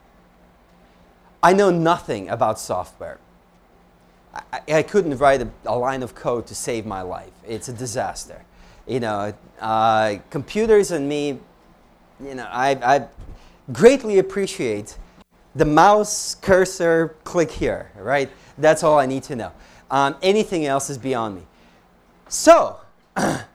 I know nothing about software. I couldn't write a line of code to save my life. It's a disaster. You know, computers and me, you know, I greatly appreciate the mouse cursor click here, right? That's all I need to know. Anything else is beyond me. So, it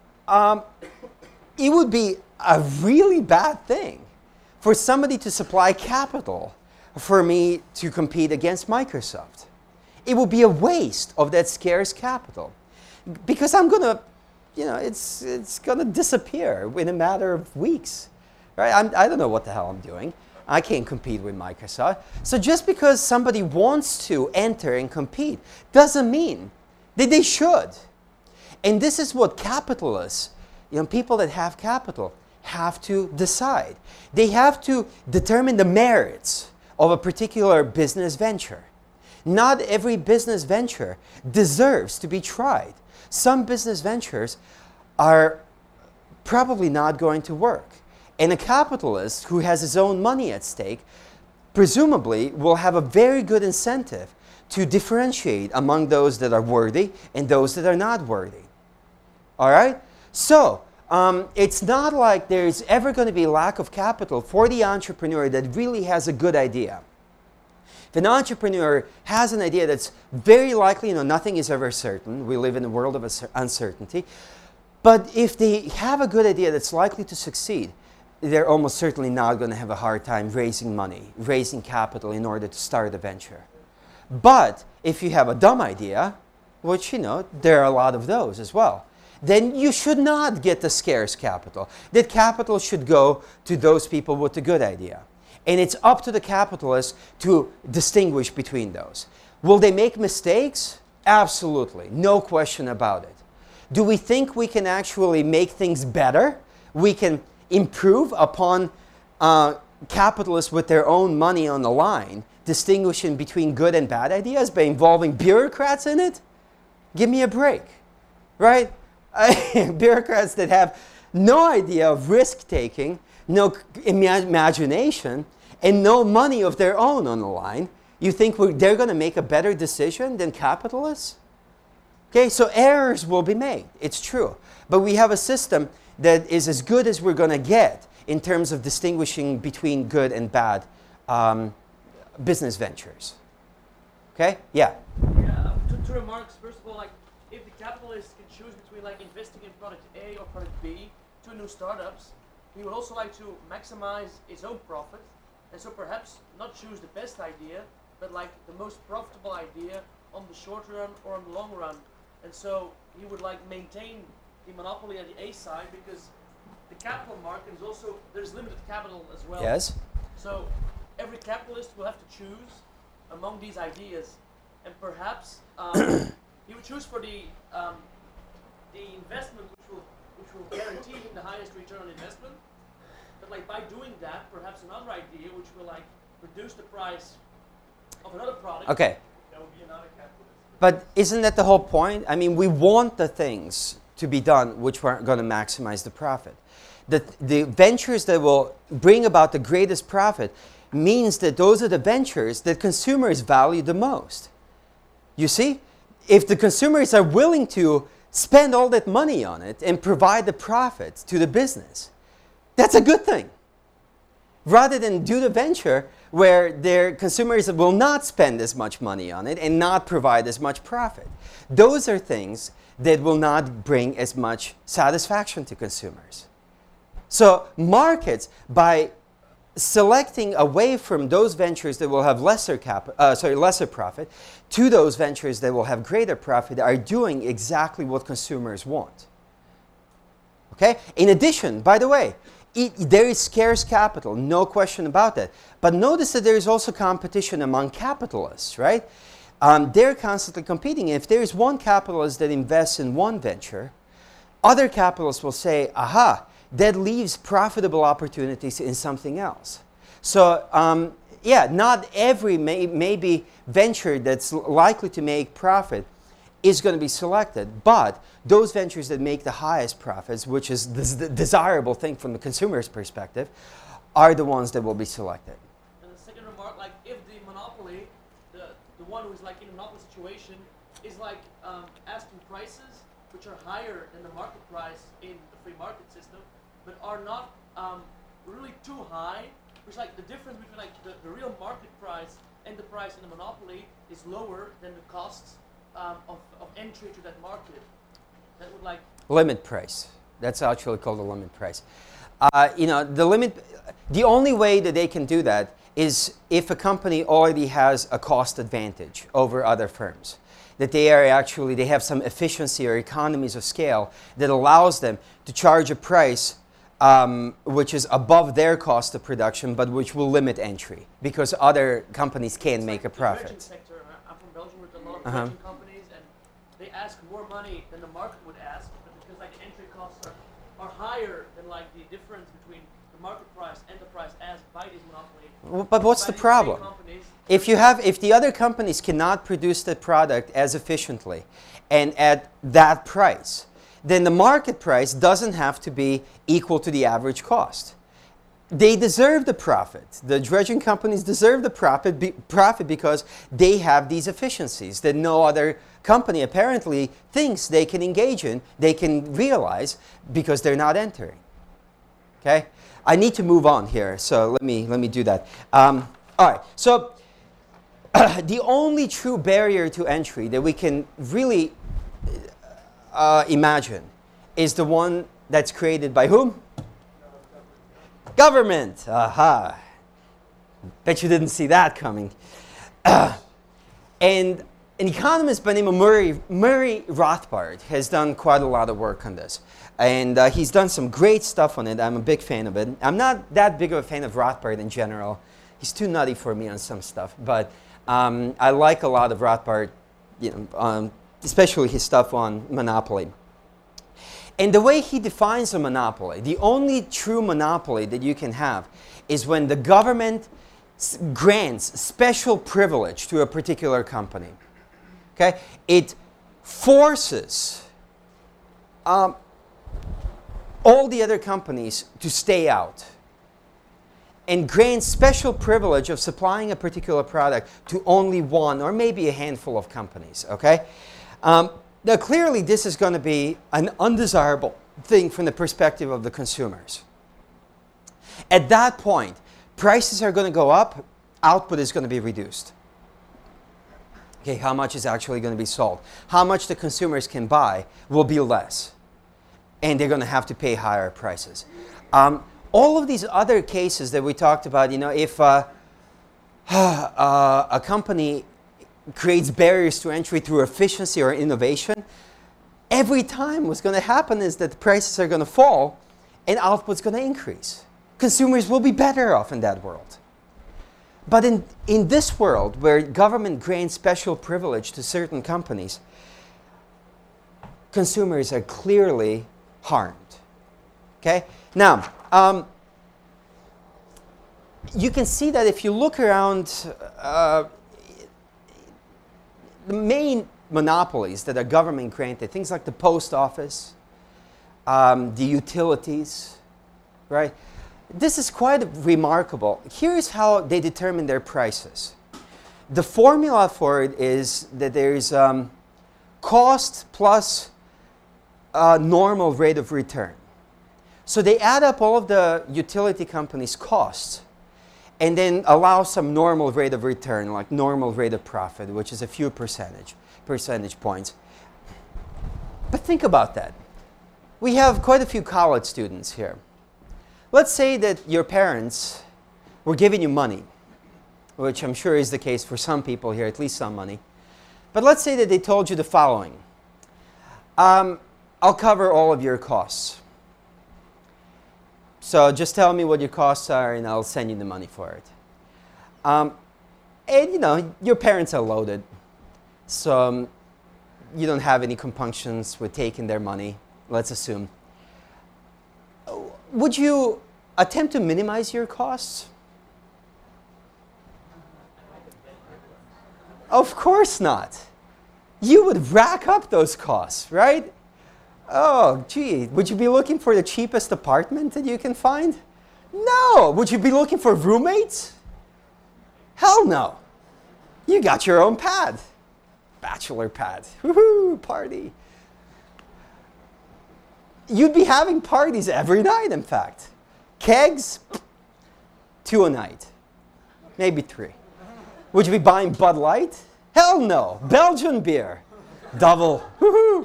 would be a really bad thing for somebody to supply capital for me to compete against Microsoft. It would be a waste of that scarce capital because I'm going to, you know, it's going to disappear in a matter of weeks, right? I don't know what the hell I'm doing. I can't compete with Microsoft. So just because somebody wants to enter and compete doesn't mean that they should. And this is what capitalists, you know, people that have capital, have to decide. They have to determine the merits of a particular business venture. Not every business venture deserves to be tried. Some business ventures are probably not going to work. And a capitalist who has his own money at stake presumably will have a very good incentive to differentiate among those that are worthy and those that are not worthy. All right? So, it's not like there's ever going to be lack of capital for the entrepreneur that really has a good idea. If an entrepreneur has an idea that's very likely, you know, nothing is ever certain. We live in a world of uncertainty. But if they have a good idea that's likely to succeed, they're almost certainly not going to have a hard time raising money, raising capital in order to start a venture. But if you have a dumb idea, which, you know, there are a lot of those as well, then you should not get the scarce capital. That capital should go to those people with a good idea. And it's up to the capitalists to distinguish between those. Will they make mistakes? Absolutely. No question about it. Do we think we can actually make things better? We can improve upon capitalists with their own money on the line, distinguishing between good and bad ideas by involving bureaucrats in it? Give me a break, right? Bureaucrats that have no idea of risk-taking, no imagination, and no money of their own on the line. You think they're going to make a better decision than capitalists? Okay, so errors will be made. It's true. But we have a system that is as good as we're going to get in terms of distinguishing between good and bad business ventures. Okay? Yeah?
Yeah, two remarks. First of all, like, if the capitalist can choose between like investing in product A or product B, two new startups, he would also like to maximize his own profit, and so perhaps not choose the best idea, but like the most profitable idea on the short run or on the long run. And so he would like maintain the monopoly at the A side because the capital market is also, there's limited capital as well.
Yes.
So every capitalist will have to choose among these ideas, and perhaps he would choose for the investment which will guarantee him the highest return on investment. But like by doing that, perhaps another idea which will like reduce the price of another product.
Okay.
That would be another capitalist.
But isn't that the whole point? I mean, we want the things to be done which are going to maximize the profit. The ventures that will bring about the greatest profit means that those are the ventures that consumers value the most. You see? If the consumers are willing to spend all that money on it and provide the profit to the business, that's a good thing. Rather than do the venture where their consumers will not spend as much money on it and not provide as much profit. Those are things that will not bring as much satisfaction to consumers. So markets, by selecting away from those ventures that will have lesser profit to those ventures that will have greater profit are doing exactly what consumers want. Okay? In addition, by the way, there is scarce capital, no question about that. But notice that there is also competition among capitalists, right? They're constantly competing. If there is one capitalist that invests in one venture, other capitalists will say, aha, that leaves profitable opportunities in something else. So, yeah, not every maybe venture that's likely to make profit is going to be selected, but those ventures that make the highest profits, which is the desirable thing from the consumer's perspective, are the ones that will be selected.
And the second remark, like if the monopoly, the one who's like in a monopoly situation, is like asking prices which are higher than the market price in the free market system, but are not really too high, which like the difference between like the real market price and the price in the monopoly is lower than the costs of entry to that market. That would like
limit price. That's actually called a limit price. You know, the only way that they can do that is if a company already has a cost advantage over other firms. That they have some efficiency or economies of scale that allows them to charge a price which is above their cost of production, but which will limit entry because other companies can make a profit.
The dredging sector, I'm from Belgium with a lot of dredging companies, and they ask more money than the market would ask, but because like the entry costs are higher than like the difference between the market price and the price asked by these monopoly.
But what's the problem? If the other companies cannot produce the product as efficiently and at that price, then the market price doesn't have to be equal to the average cost. They deserve the profit. The dredging companies deserve the profit because they have these efficiencies that no other company apparently thinks they can engage in, they can realize because they're not entering. Okay? I need to move on here, so let me do that. All right, so the only true barrier to entry that we can really imagine is the one that's created by whom? Government. Aha. Bet you didn't see that coming. And an economist by the name of Murray Rothbard has done quite a lot of work on this. And he's done some great stuff on it. I'm a big fan of it. I'm not that big of a fan of Rothbard in general. He's too nutty for me on some stuff. But I like a lot of Rothbard, especially his stuff on monopoly. And the way he defines a monopoly, the only true monopoly that you can have is when the government grants special privilege to a particular company. Okay? It forces all the other companies to stay out and grants special privilege of supplying a particular product to only one or maybe a handful of companies. Okay? Now, clearly, this is going to be an undesirable thing from the perspective of the consumers. At that point, prices are going to go up, output is going to be reduced. Okay, how much is actually going to be sold? How much the consumers can buy will be less, and they're going to have to pay higher prices. All of these other cases that we talked about, if a company creates barriers to entry through efficiency or innovation, every time what's going to happen is that the prices are going to fall and output's going to increase. Consumers will be better off in that world. But in this world where government grants special privilege to certain companies, consumers are clearly harmed. Okay? Now, you can see that if you look around the main monopolies that are government granted, things like the post office, the utilities, right? This is quite remarkable. Here's how they determine their prices. The formula for it is that there's cost plus normal rate of return. So they add up all of the utility companies' costs and then allow some normal rate of return, like normal rate of profit, which is a few percentage points. But think about that. We have quite a few college students here. Let's say that your parents were giving you money, which I'm sure is the case for some people here, at least some money. But let's say that they told you the following. I'll cover all of your costs. So just tell me what your costs are and I'll send you the money for it. And you know, your parents are loaded. So you don't have any compunctions with taking their money, let's assume. Would you attempt to minimize your costs? Of course not. You would rack up those costs, right? Oh, gee, would you be looking for the cheapest apartment that you can find? No. Would you be looking for roommates? Hell no. You got your own pad. Bachelor pad. Woohoo, party. You'd be having parties every night, in fact. Kegs, 2 a night. Maybe 3. Would you be buying Bud Light? Hell no. Belgian beer. Double. Woohoo.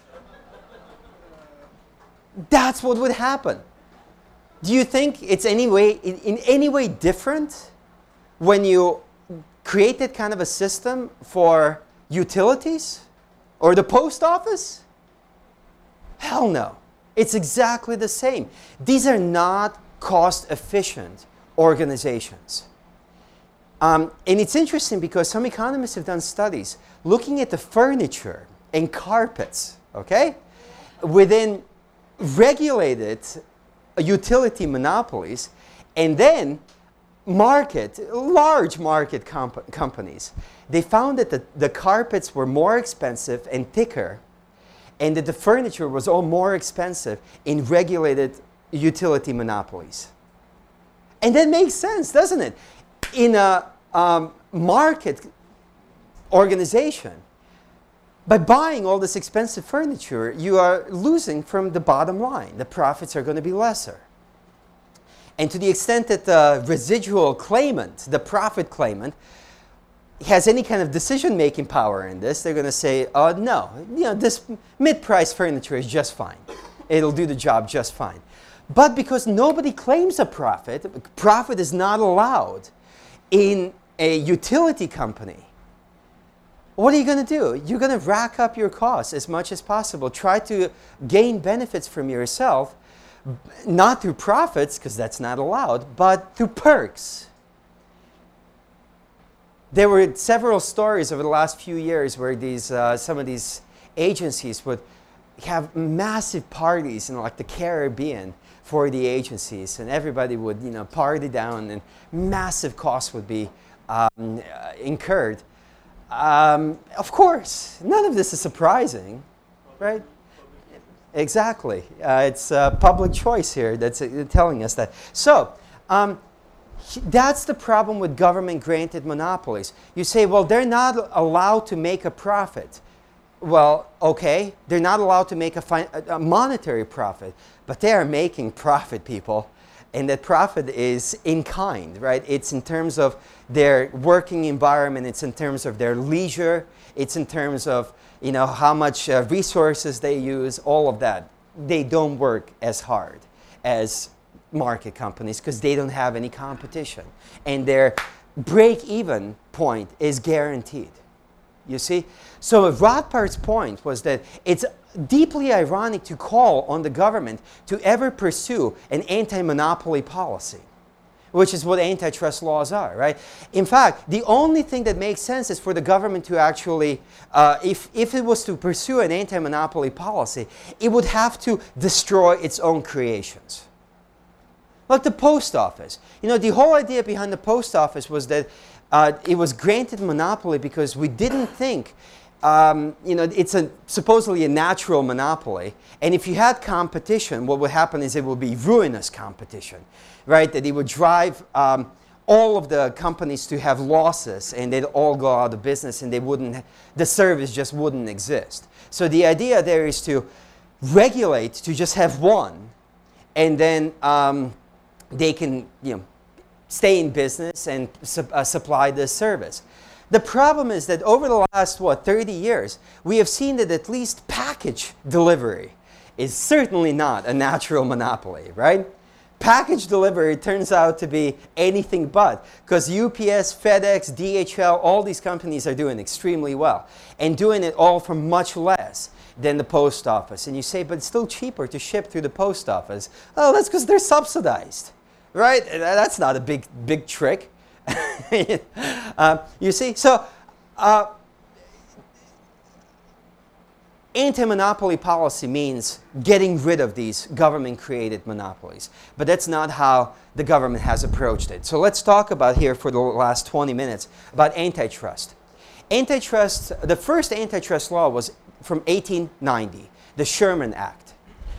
That's what would happen. Do you think it's in any way different when you create that kind of a system for utilities or the post office? Hell no. It's exactly the same. These are not cost-efficient organizations. And it's interesting because some economists have done studies looking at the furniture and carpets, okay, within regulated utility monopolies, and then large market companies. They found that the carpets were more expensive and thicker, and that the furniture was all more expensive in regulated utility monopolies. And that makes sense, doesn't it? In a market organization, by buying all this expensive furniture, you are losing from the bottom line. The profits are going to be lesser. And to the extent that the residual claimant, the profit claimant, has any kind of decision-making power in this, they're going to say, oh, no, you know, this mid-price furniture is just fine. It'll do the job just fine. But because nobody claims a profit, profit is not allowed in a utility company. What are you going to do? You're going to rack up your costs as much as possible. Try to gain benefits from yourself, not through profits, because that's not allowed, but through perks. There were several stories over the last few years where some of these agencies would have massive parties in like the Caribbean for the agencies, and everybody would, you know, party down, and massive costs would be incurred. Of course, none of this is surprising, right? Exactly. It's public choice here that's telling us that. So, that's the problem with government-granted monopolies. You say, well, they're not allowed to make a profit. Well, okay, they're not allowed to make a monetary profit, but they are making profit, people. And that profit is in kind, right? It's in terms of their working environment. It's in terms of their leisure. It's in terms of, you know, how much resources they use, all of that. They don't work as hard as market companies because they don't have any competition. And their break-even point is guaranteed. You see? So Rothbard's point was that it's deeply ironic to call on the government to ever pursue an anti-monopoly policy, which is what antitrust laws are, right? In fact, the only thing that makes sense is for the government to actually, if it was to pursue an anti-monopoly policy, it would have to destroy its own creations. Like the post office. You know, the whole idea behind the post office was that it was granted monopoly because we didn't think, you know, it's supposedly a natural monopoly. And if you had competition, what would happen is it would be ruinous competition, right? That it would drive all of the companies to have losses and they'd all go out of business and the service just wouldn't exist. So the idea there is to regulate, to just have one, and then they can, you know, stay in business and supply the service. The problem is that over the last, 30 years, we have seen that at least package delivery is certainly not a natural monopoly, right? package delivery turns out to be anything but, because UPS, FedEx, DHL, all these companies are doing extremely well and doing it all for much less than the post office. And you say, but it's still cheaper to ship through the post office. Oh, that's because they're subsidized, right? That's not a big trick. You see? So anti-monopoly policy means getting rid of these government-created monopolies. But that's not how the government has approached it. So let's talk about here for the last 20 minutes about antitrust. Antitrust, the first antitrust law was from 1890, the Sherman Act.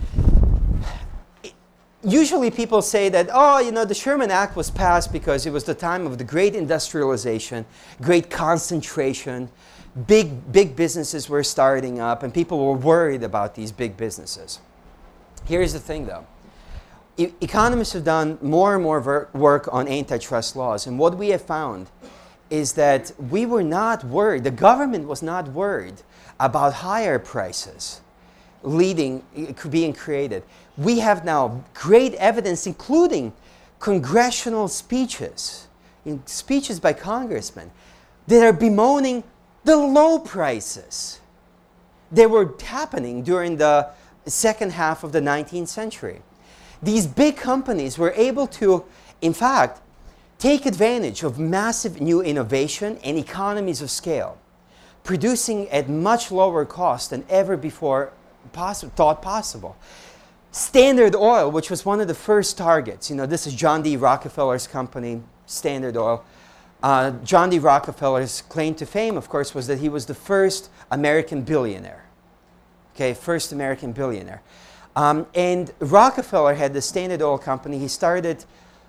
Usually people say that, the Sherman Act was passed because it was the time of the great industrialization, great concentration, big businesses were starting up, and people were worried about these big businesses. Here's the thing, though. Economists have done more and more work on antitrust laws, and what we have found is that we were not worried, the government was not worried about higher prices being created. We have now great evidence, including congressional speeches by congressmen, that are bemoaning the low prices. They were happening during the second half of the 19th century. These big companies were able to, in fact, take advantage of massive new innovation and economies of scale, producing at much lower cost than ever before thought possible. Standard Oil, which was one of the first targets, this is John D. Rockefeller's company, Standard Oil. John D. Rockefeller's claim to fame, of course, was that he was the first American billionaire. Okay, first American billionaire. And Rockefeller had the Standard Oil Company. He started,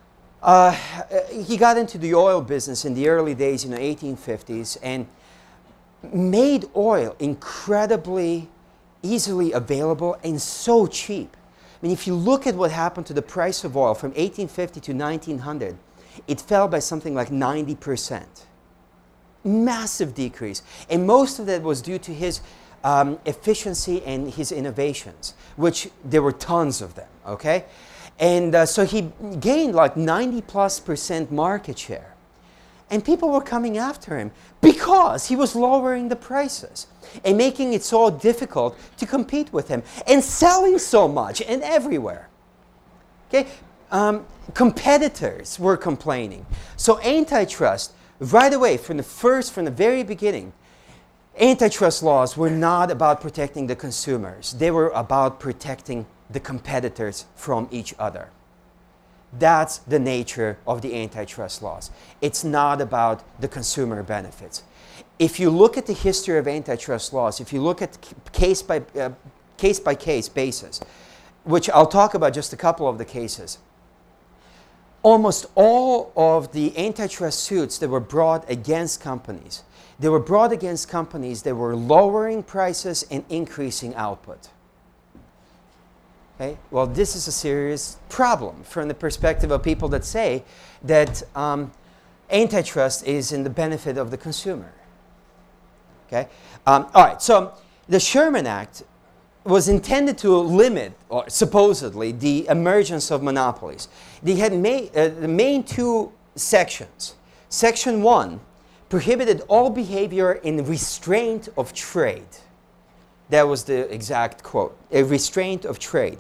he got into the oil business in the early days, 1850s, and made oil incredibly easily available and so cheap. I mean, if you look at what happened to the price of oil from 1850 to 1900, it fell by something like 90%. Massive decrease. And most of that was due to his efficiency and his innovations, which there were tons of them, okay? And so he gained like 90+% market share. And people were coming after him because he was lowering the prices and making it so difficult to compete with him and selling so much and everywhere. Okay? Competitors were complaining. So antitrust, right away, from the very beginning, antitrust laws were not about protecting the consumers. They were about protecting the competitors from each other. That's the nature of the antitrust laws. It's not about the consumer benefits. If you look at the history of antitrust laws, if you look at case by case basis, which I'll talk about just a couple of the cases, almost all of the antitrust suits that were brought against companies, they were brought against companies that were lowering prices and increasing output. Okay? Well, this is a serious problem from the perspective of people that say that antitrust is in the benefit of the consumer. Okay? All right, so the Sherman Act was intended to limit, or supposedly, the emergence of monopolies. They had the main two sections. Section 1 prohibited all behavior in restraint of trade. That was the exact quote, a restraint of trade.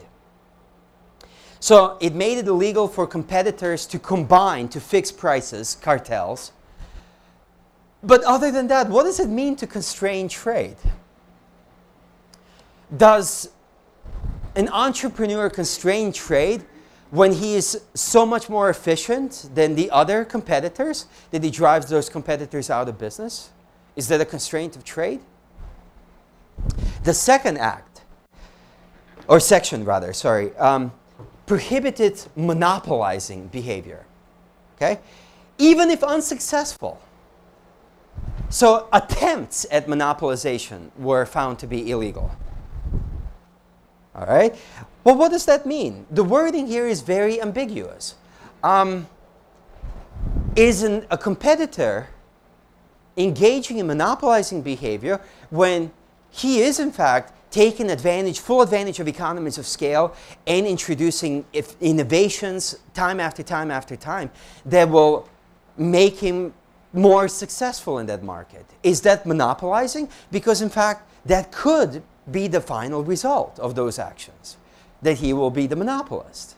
So it made it illegal for competitors to combine to fix prices, cartels. But other than that, what does it mean to constrain trade? Does an entrepreneur constrain trade when he is so much more efficient than the other competitors that he drives those competitors out of business? Is that a constraint of trade? The second act, or section rather, sorry, prohibited monopolizing behavior, okay? Even if unsuccessful. So attempts at monopolization were found to be illegal. All right? Well, what does that mean? The wording here is very ambiguous. Is a competitor engaging in monopolizing behavior when he is, in fact, taking advantage, full advantage of economies of scale and introducing innovations time after time after time that will make him more successful in that market. Is that monopolizing? Because in fact, that could be the final result of those actions, that he will be the monopolist.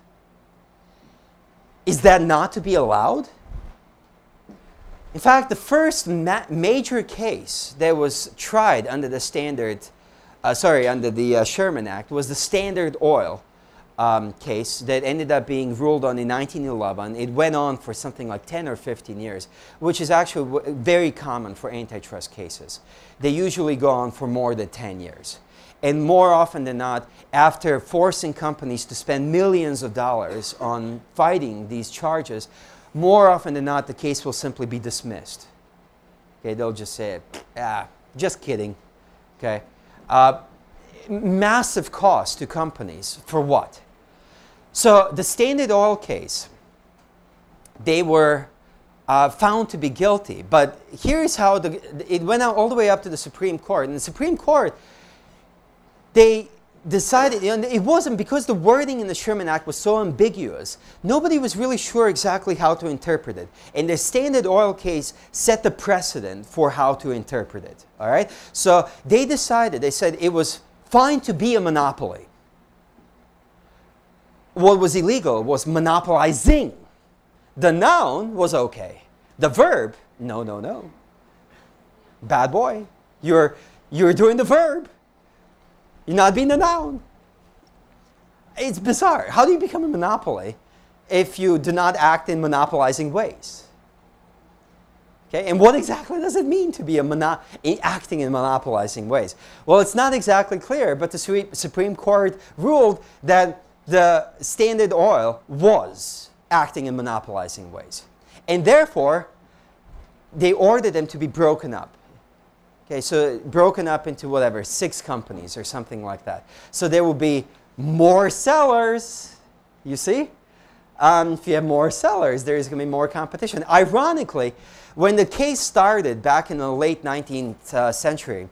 Is that not to be allowed? In fact, the first major case that was tried under the under the Sherman Act was the Standard Oil case that ended up being ruled on in 1911. It went on for something like 10 or 15 years, which is actually very common for antitrust cases. They usually go on for more than 10 years. And more often than not, after forcing companies to spend millions of dollars on fighting these charges, more often than not, the case will simply be dismissed. Okay, they'll just say, just kidding. Okay, massive cost to companies for what? So the Standard Oil case, they were found to be guilty. But here's how it went out all the way up to the Supreme Court. And the Supreme Court, they decided, and it wasn't because the wording in the Sherman Act was so ambiguous, nobody was really sure exactly how to interpret it. And the Standard Oil case set the precedent for how to interpret it. All right? So they decided, they said it was fine to be a monopoly. What was illegal was monopolizing. The noun was okay. The verb, no. Bad boy. You're doing the verb. You're not being the noun. It's bizarre. How do you become a monopoly if you do not act in monopolizing ways? Okay, and what exactly does it mean to be acting in monopolizing ways? Well, it's not exactly clear, but the Supreme Court ruled that the Standard Oil was acting in monopolizing ways. And therefore, they ordered them to be broken up. Okay, so broken up into whatever, 6 companies or something like that. So there will be more sellers, you see? If you have more sellers, there is going to be more competition. Ironically, when the case started back in the late 19th century,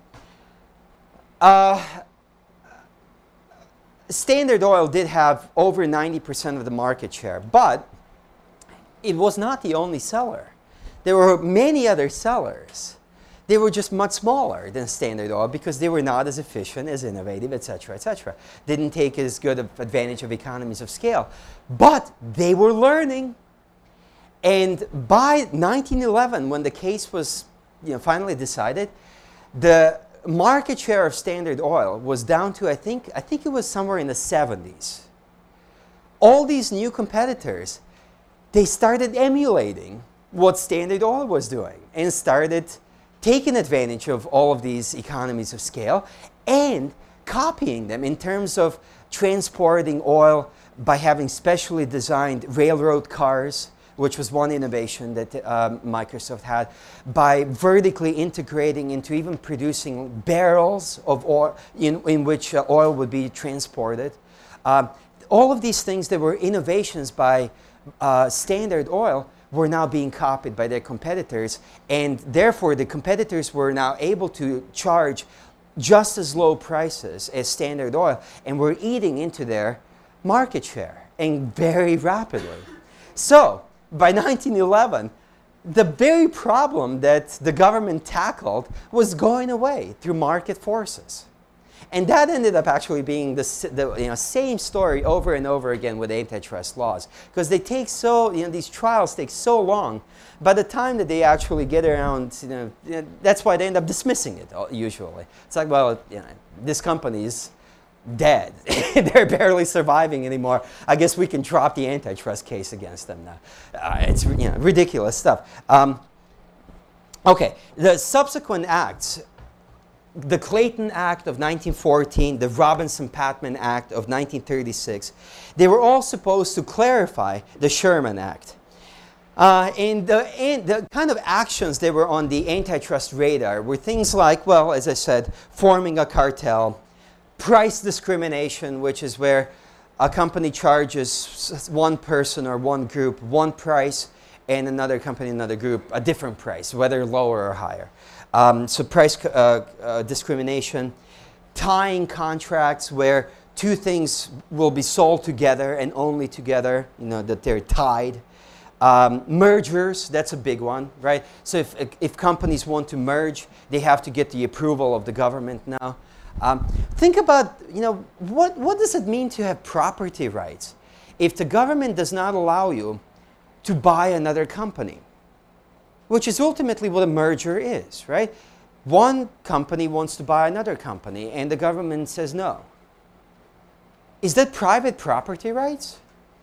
Standard Oil did have over 90% of the market share, but it was not the only seller. There were many other sellers. They were just much smaller than Standard Oil because they were not as efficient, as innovative, etc., etc. Didn't take as good of advantage of economies of scale. But they were learning. And by 1911, when the case was finally decided, the market share of Standard Oil was down to, I think it was somewhere in the 70s. All these new competitors, they started emulating what Standard Oil was doing and started taking advantage of all of these economies of scale and copying them in terms of transporting oil by having specially designed railroad cars, which was one innovation that Microsoft had, by vertically integrating into even producing barrels of oil in which oil would be transported. All of these things that were innovations by Standard Oil were now being copied by their competitors, and therefore the competitors were now able to charge just as low prices as Standard Oil, and were eating into their market share, and very rapidly. So, by 1911, the very problem that the government tackled was going away through market forces. And that ended up actually being the same story over and over again with antitrust laws, because they take these trials take so long. By the time that they actually get around, that's why they end up dismissing it usually. It's like, well, this company is dead. They're barely surviving anymore. I guess we can drop the antitrust case against them now. It's ridiculous stuff. Okay, the subsequent acts. The Clayton Act of 1914, the Robinson-Patman Act of 1936, they were all supposed to clarify the Sherman Act. And the kind of actions that were on the antitrust radar were things like, well, as I said, forming a cartel, price discrimination, which is where a company charges one person or one group one price, and another company, another group, a different price, whether lower or higher. So price discrimination, tying contracts where two things will be sold together and only together, that they're tied. Mergers, that's a big one, right? So if companies want to merge, they have to get the approval of the government now. Think about, what does it mean to have property rights if the government does not allow you to buy another company, which is ultimately what a merger is, right? One company wants to buy another company and the government says no. Is that private property rights?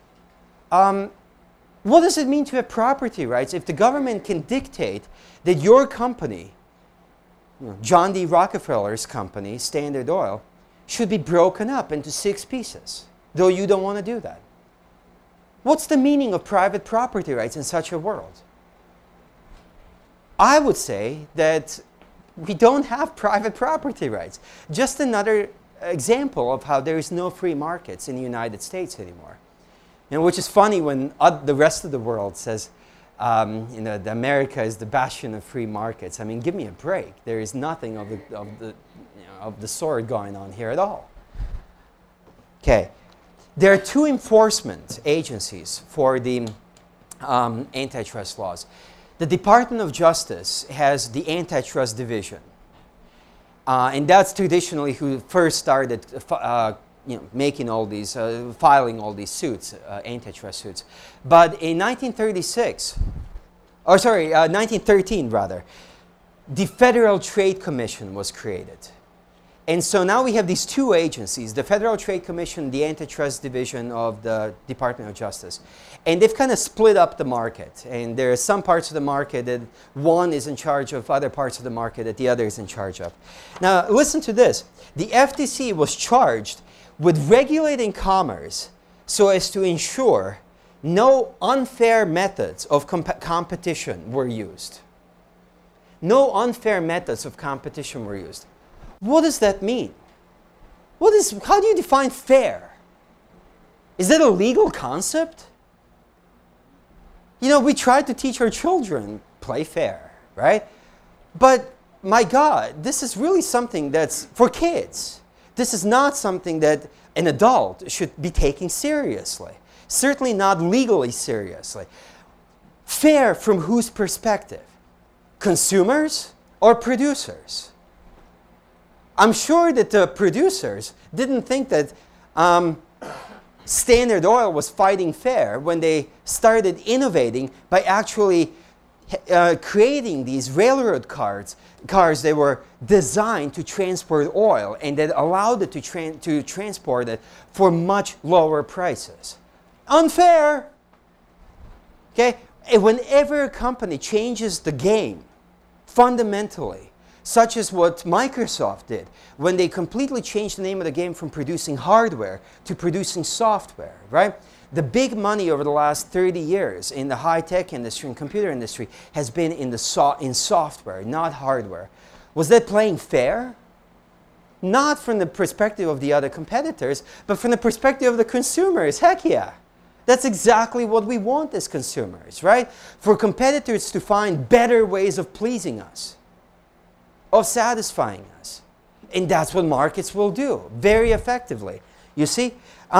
What does it mean to have property rights if the government can dictate that your company, John D. Rockefeller's company, Standard Oil, should be broken up into 6 pieces, though you don't want to do that? What's the meaning of private property rights in such a world? I would say that we don't have private property rights. Just another example of how there is no free markets in the United States anymore. Which is funny when the rest of the world says, that America is the bastion of free markets. I mean, give me a break. There is nothing of the sort going on here at all. Okay, there are 2 enforcement agencies for the antitrust laws. The Department of Justice has the Antitrust Division, and that's traditionally who first started making all these, filing all these suits, antitrust suits. But in 1913 rather, the Federal Trade Commission was created. And so now we have these 2 agencies, the Federal Trade Commission, the Antitrust Division of the Department of Justice. And they've kind of split up the market. And there are some parts of the market that one is in charge of, other parts of the market that the other is in charge of. Now, listen to this. The FTC was charged with regulating commerce so as to ensure no unfair methods of competition were used. No unfair methods of competition were used. What does that mean? How do you define fair? Is that a legal concept? We try to teach our children, play fair, right? But my God, this is really something that's for kids. This is not something that an adult should be taking seriously. Certainly not legally seriously. Fair from whose perspective? Consumers or producers? I'm sure that the producers didn't think that Standard Oil was fighting fair when they started innovating by actually creating these railroad cars that were designed to transport oil and that allowed it to transport it for much lower prices. Unfair! Okay? And whenever a company changes the game fundamentally, such as what Microsoft did when they completely changed the name of the game from producing hardware to producing software, right? The big money over the last 30 years in the high-tech industry and computer industry has been in software, not hardware. Was that playing fair? Not from the perspective of the other competitors, but from the perspective of the consumers. Heck yeah. That's exactly what we want as consumers, right? For competitors to find better ways of pleasing us, of satisfying us. And that's what markets will do very effectively. You see?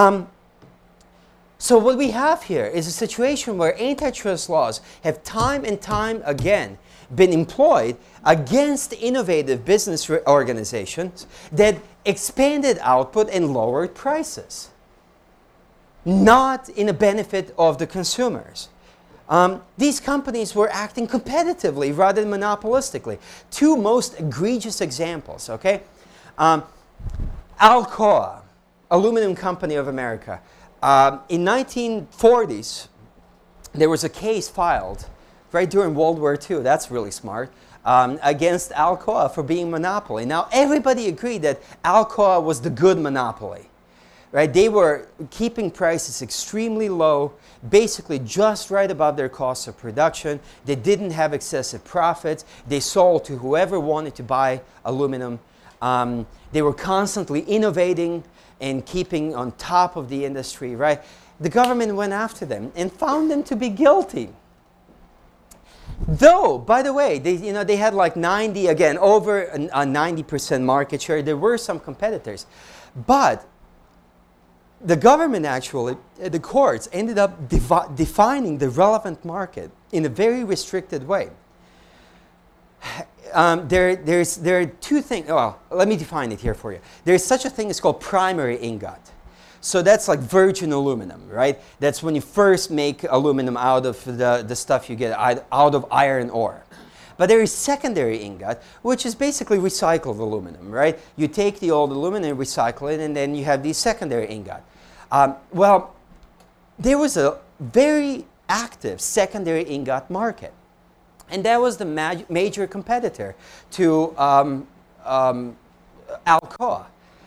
So what we have here is a situation where antitrust laws have time and time again been employed against innovative business organizations that expanded output and lowered prices, not in the benefit of the consumers. These companies were acting competitively rather than monopolistically. 2 most egregious examples, okay? Alcoa, Aluminum Company of America. In 1940s, there was a case filed right during World War II, that's really smart, against Alcoa for being monopoly. Now, everybody agreed that Alcoa was the good monopoly. Right? They were keeping prices extremely low, basically just right above their cost of production. They didn't have excessive profits. They sold to whoever wanted to buy aluminum. They were constantly innovating and keeping on top of the industry, right? The government went after them and found them to be guilty. Though, by the way, they had like 90, again, over a 90% market share. There were some competitors. But the government actually, the courts, ended up defining the relevant market in a very restricted way. There are two things. Well, let me define it here for you. There's such a thing as called primary ingot. So that's like virgin aluminum, right? That's when you first make aluminum out of the stuff you get out of iron ore. But there is secondary ingot, which is basically recycled aluminum, right? You take the old aluminum, recycle it, and then you have the secondary ingot. Well, there was a very active secondary ingot market. And that was the major competitor to Alcoa.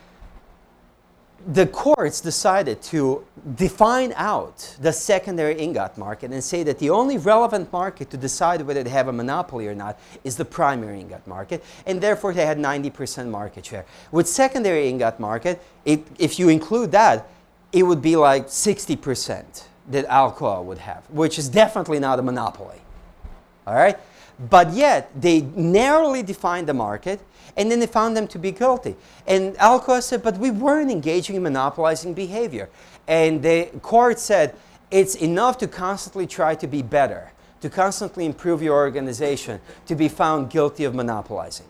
The courts decided to define out the secondary ingot market and say that the only relevant market to decide whether they have a monopoly or not is the primary ingot market, and therefore they had 90% market share. With secondary ingot market, if you include that, it would be like 60% that Alcoa would have, which is definitely not a monopoly. All right? But yet, they narrowly defined the market, and then they found them to be guilty. And Alcoa said, but we weren't engaging in monopolizing behavior. And the court said, it's enough to constantly try to be better, to constantly improve your organization, to be found guilty of monopolizing.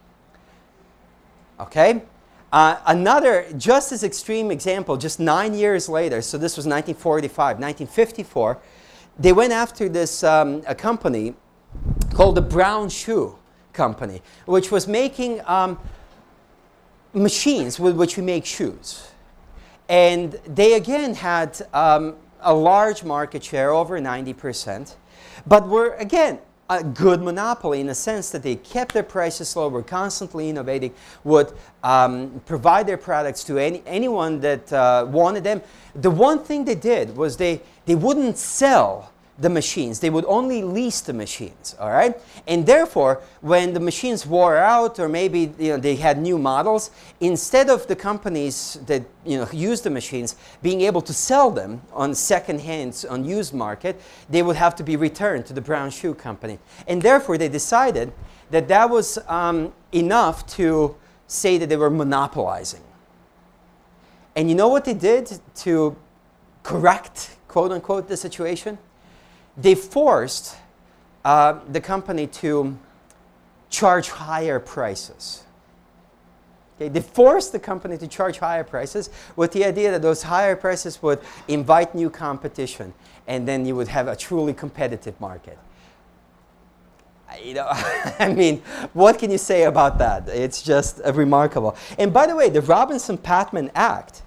Okay? Another just as extreme example, just 9 years later, so this was 1945, 1954, they went after this a company called the Brown Shoe Company, which was making machines with which we make shoes. And they again had a large market share, over 90%, but were again a good monopoly in the sense that they kept their prices low, were constantly innovating, would provide their products to anyone that wanted them. The one thing they did was they wouldn't sell the machines. They would only lease the machines, all right? And therefore, when the machines wore out, or maybe they had new models, instead of the companies that used the machines being able to sell them on second hands, on used market, they would have to be returned to the Brown Shoe Company. And therefore, they decided that that was enough to say that they were monopolizing. And you know what they did to correct, quote unquote, the situation? They forced the company to charge higher prices. Okay, they forced the company to charge higher prices with the idea that those higher prices would invite new competition, and then you would have a truly competitive market. I mean, what can you say about that? It's just remarkable. And by the way, the Robinson-Patman Act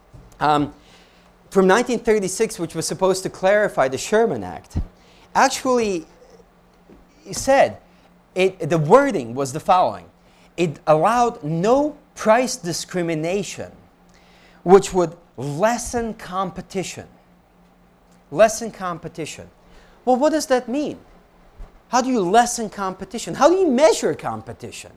from 1936, which was supposed to clarify the Sherman Act, actually said, the wording was the following: it allowed no price discrimination which would lessen competition. Lessen competition. Well, what does that mean? How do you lessen competition? How do you measure competition?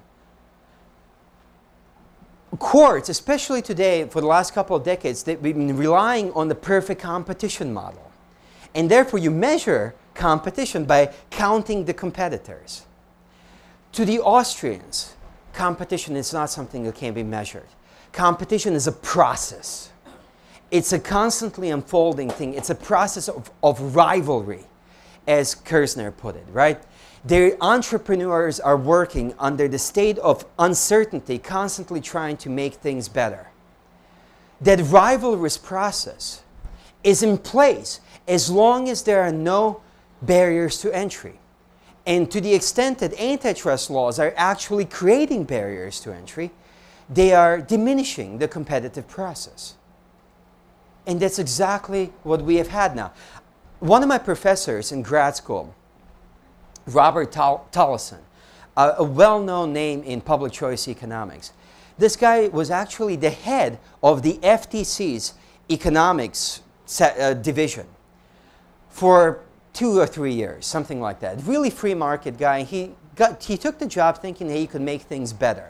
Courts, especially today, for the last couple of decades, they've been relying on the perfect competition model. And therefore, you measure competition by counting the competitors. To the Austrians, competition is not something that can be measured. Competition is a process. It's a constantly unfolding thing. It's a process of rivalry, as Kirzner put it, right? Their entrepreneurs are working under the state of uncertainty, constantly trying to make things better. That rivalrous process is in place as long as there are no barriers to entry. And to the extent that antitrust laws are actually creating barriers to entry, they are diminishing the competitive process. And that's exactly what we have had now. One of my professors in grad school, Robert Tollison, a well-known name in public choice economics. This guy was actually the head of the FTC's economics division for 2 or 3 years, something like that. Really free market guy. He took the job thinking that he could make things better.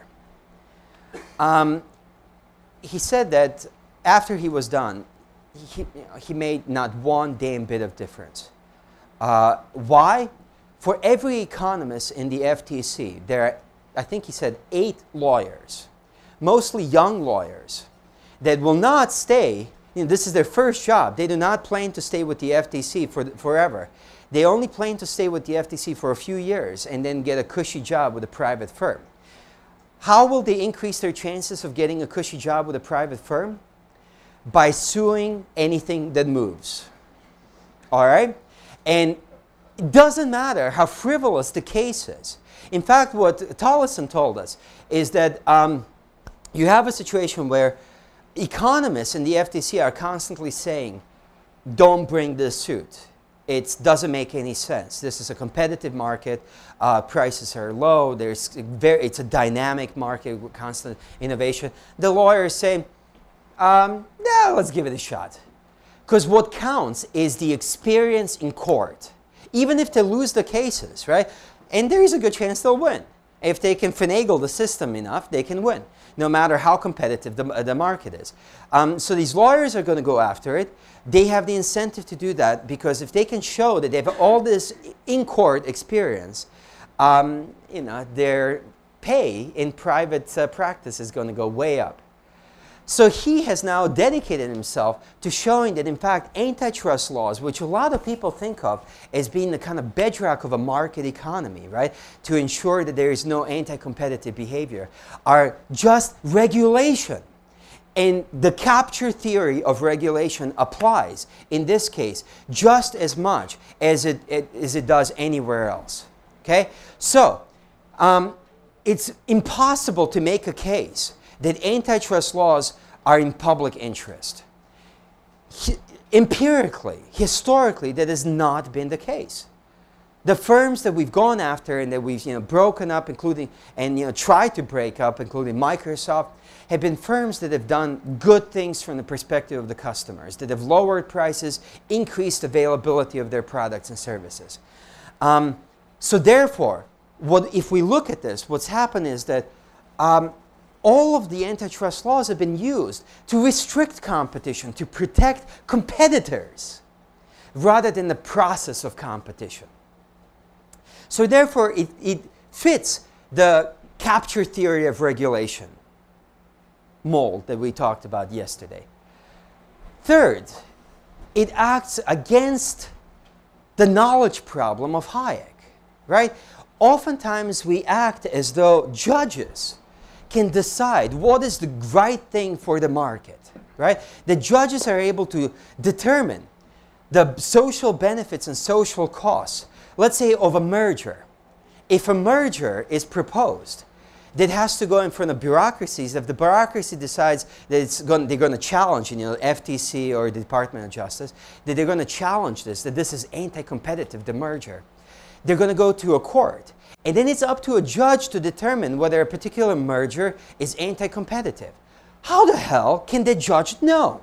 He said that after he was done, he made not one damn bit of difference. Why? for every economist in the FTC, there are, I think he said, 8 lawyers, mostly young lawyers, that will not stay. This is their first job. They do not plan to stay with the FTC forever. They only plan to stay with the FTC for a few years and then get a cushy job with a private firm. How will they increase their chances of getting a cushy job with a private firm? By suing anything that moves. All right? And it doesn't matter how frivolous the case is. In fact, what Tollison told us is that you have a situation where economists in the FTC are constantly saying, don't bring this suit. It doesn't make any sense. This is a competitive market. Prices are low. It's a dynamic market with constant innovation. The lawyers say, yeah, let's give it a shot. Because what counts is the experience in court. Even if they lose the cases, right? And there is a good chance they'll win. If they can finagle the system enough, they can win, no matter how competitive the market is. So these lawyers are going to go after it. They have the incentive to do that because if they can show that they have all this in-court experience, their pay in private practice is going to go way up. So he has now dedicated himself to showing that, in fact, antitrust laws, which a lot of people think of as being the kind of bedrock of a market economy, right, to ensure that there is no anti-competitive behavior, are just regulation. And the capture theory of regulation applies, in this case, just as much as it does anywhere else. Okay? So, it's impossible to make a case that antitrust laws are in public interest. Empirically, historically, that has not been the case. The firms that we've gone after and that we've broken up, including and tried to break up, including Microsoft, have been firms that have done good things from the perspective of the customers, that have lowered prices, increased availability of their products and services. So therefore, if we look at this, what's happened is that all of the antitrust laws have been used to restrict competition, to protect competitors, rather than the process of competition. So therefore, it fits the capture theory of regulation mold that we talked about yesterday. Third, it acts against the knowledge problem of Hayek, right? Oftentimes we act as though judges can decide what is the right thing for the market, right? The judges are able to determine the social benefits and social costs, let's say, of a merger. If a merger is proposed, that has to go in front of bureaucracies. If the bureaucracy decides that they're going to challenge, FTC or the Department of Justice, that they're going to challenge this, that this is anti-competitive, the merger, they're going to go to a court. And then it's up to a judge to determine whether a particular merger is anti-competitive. How the hell can the judge know?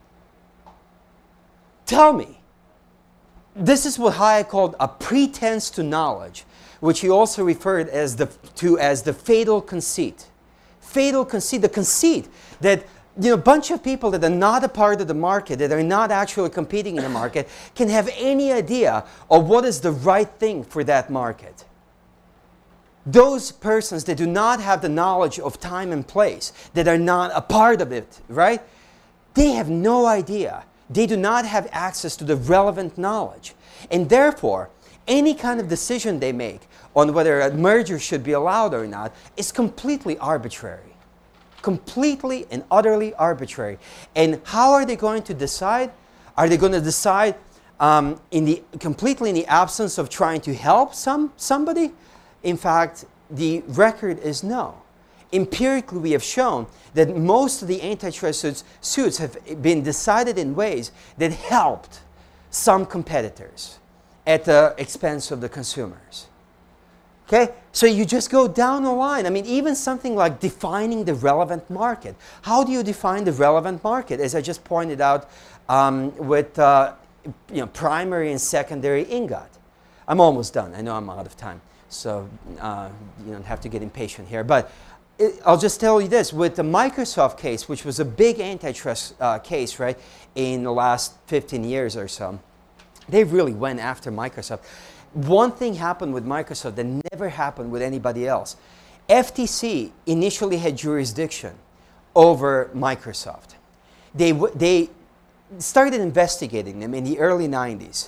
Tell me. This is what Hayek called a pretense to knowledge, which he also referred to as the fatal conceit. Fatal conceit, the conceit that a bunch of people that are not a part of the market, that are not actually competing in the market, can have any idea of what is the right thing for that market. Those persons that do not have the knowledge of time and place, that are not a part of it, right? They have no idea. They do not have access to the relevant knowledge. And therefore, any kind of decision they make on whether a merger should be allowed or not is completely arbitrary. Completely and utterly arbitrary. And how are they going to decide? Are they going to decide completely in the absence of trying to help somebody? In fact, the record is no. Empirically, we have shown that most of the antitrust suits have been decided in ways that helped some competitors at the expense of the consumers. Okay? So you just go down the line. I mean, even something like defining the relevant market. How do you define the relevant market? As I just pointed out with primary and secondary ingot. I'm almost done. I know I'm out of time. So you don't have to get impatient here. But I'll just tell you this. With the Microsoft case, which was a big antitrust case, right, in the last 15 years or so, they really went after Microsoft. one thing happened with Microsoft that never happened with anybody else. FTC initially had jurisdiction over Microsoft. They started investigating them in the early 90s.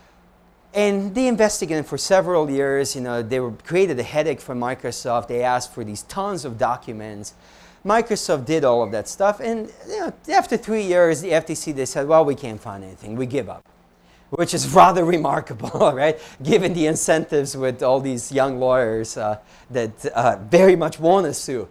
And they investigated them for several years. They created a headache for Microsoft. They asked for these tons of documents. Microsoft did all of that stuff. And after 3 years, the FTC, they said, well, we can't find anything. We give up. Which is rather remarkable, right? Given the incentives with all these young lawyers that very much want to sue.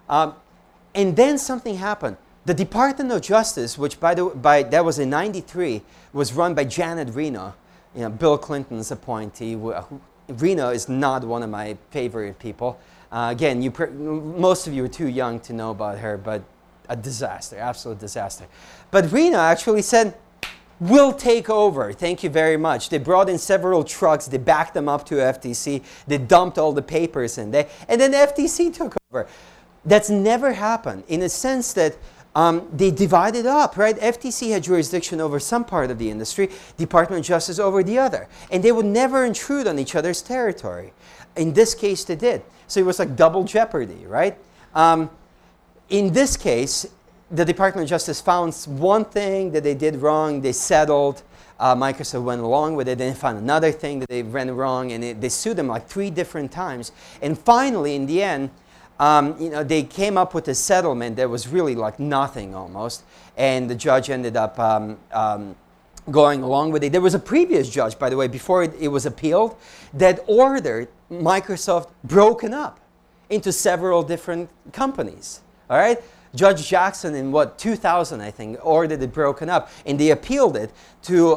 And then something happened. The Department of Justice, which that was in '93, was run by Janet Reno, Bill Clinton's appointee. Reno is not one of my favorite people. Again, most of you are too young to know about her, but a disaster, absolute disaster. But Reno actually said, we'll take over. Thank you very much. They brought in several trucks. They backed them up to FTC. They dumped all the papers in there. And then the FTC took over. That's never happened in a sense that they divided up, right? FTC had jurisdiction over some part of the industry, Department of Justice over the other. And they would never intrude on each other's territory. In this case, they did. So it was like double jeopardy, right? In this case, the Department of Justice found one thing that they did wrong. They settled. Microsoft went along with it. Then they found another thing that they ran wrong, and they sued them like 3 different times. And finally, in the end, they came up with a settlement that was really like nothing almost. And the judge ended up going along with it. There was a previous judge, by the way, before it was appealed, that ordered Microsoft broken up into several different companies. All right? Judge Jackson in 2000, I think, ordered it broken up, and they appealed it to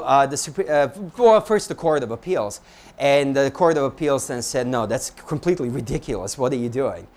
first the Court of Appeals, and the Court of Appeals then said, no, that's completely ridiculous. What are you doing?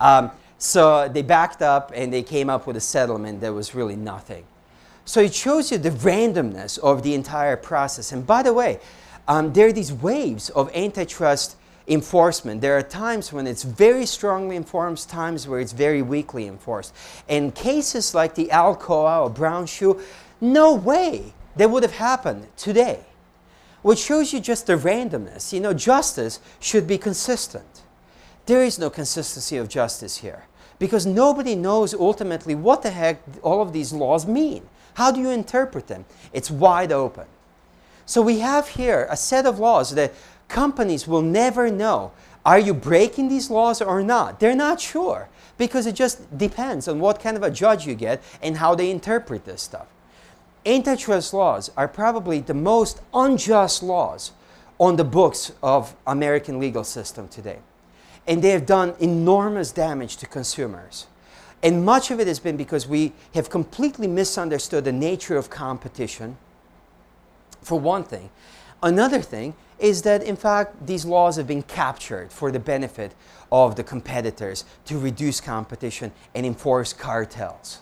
So they backed up, and they came up with a settlement that was really nothing. So it shows you the randomness of the entire process. And by the way, there are these waves of antitrust enforcement. There are times when it's very strongly enforced, times where it's very weakly enforced. In cases like the Alcoa or Brown Shoe, no way that would have happened today. Which shows you just the randomness. Justice should be consistent. There is no consistency of justice here because nobody knows ultimately what the heck all of these laws mean. How do you interpret them? It's wide open. So we have here a set of laws that companies will never know, are you breaking these laws or not? They're not sure because it just depends on what kind of a judge you get and how they interpret this stuff. Antitrust laws are probably the most unjust laws on the books of American legal system today. And they have done enormous damage to consumers. And much of it has been because we have completely misunderstood the nature of competition, for one thing. Another thing is that, in fact, these laws have been captured for the benefit of the competitors to reduce competition and enforce cartels.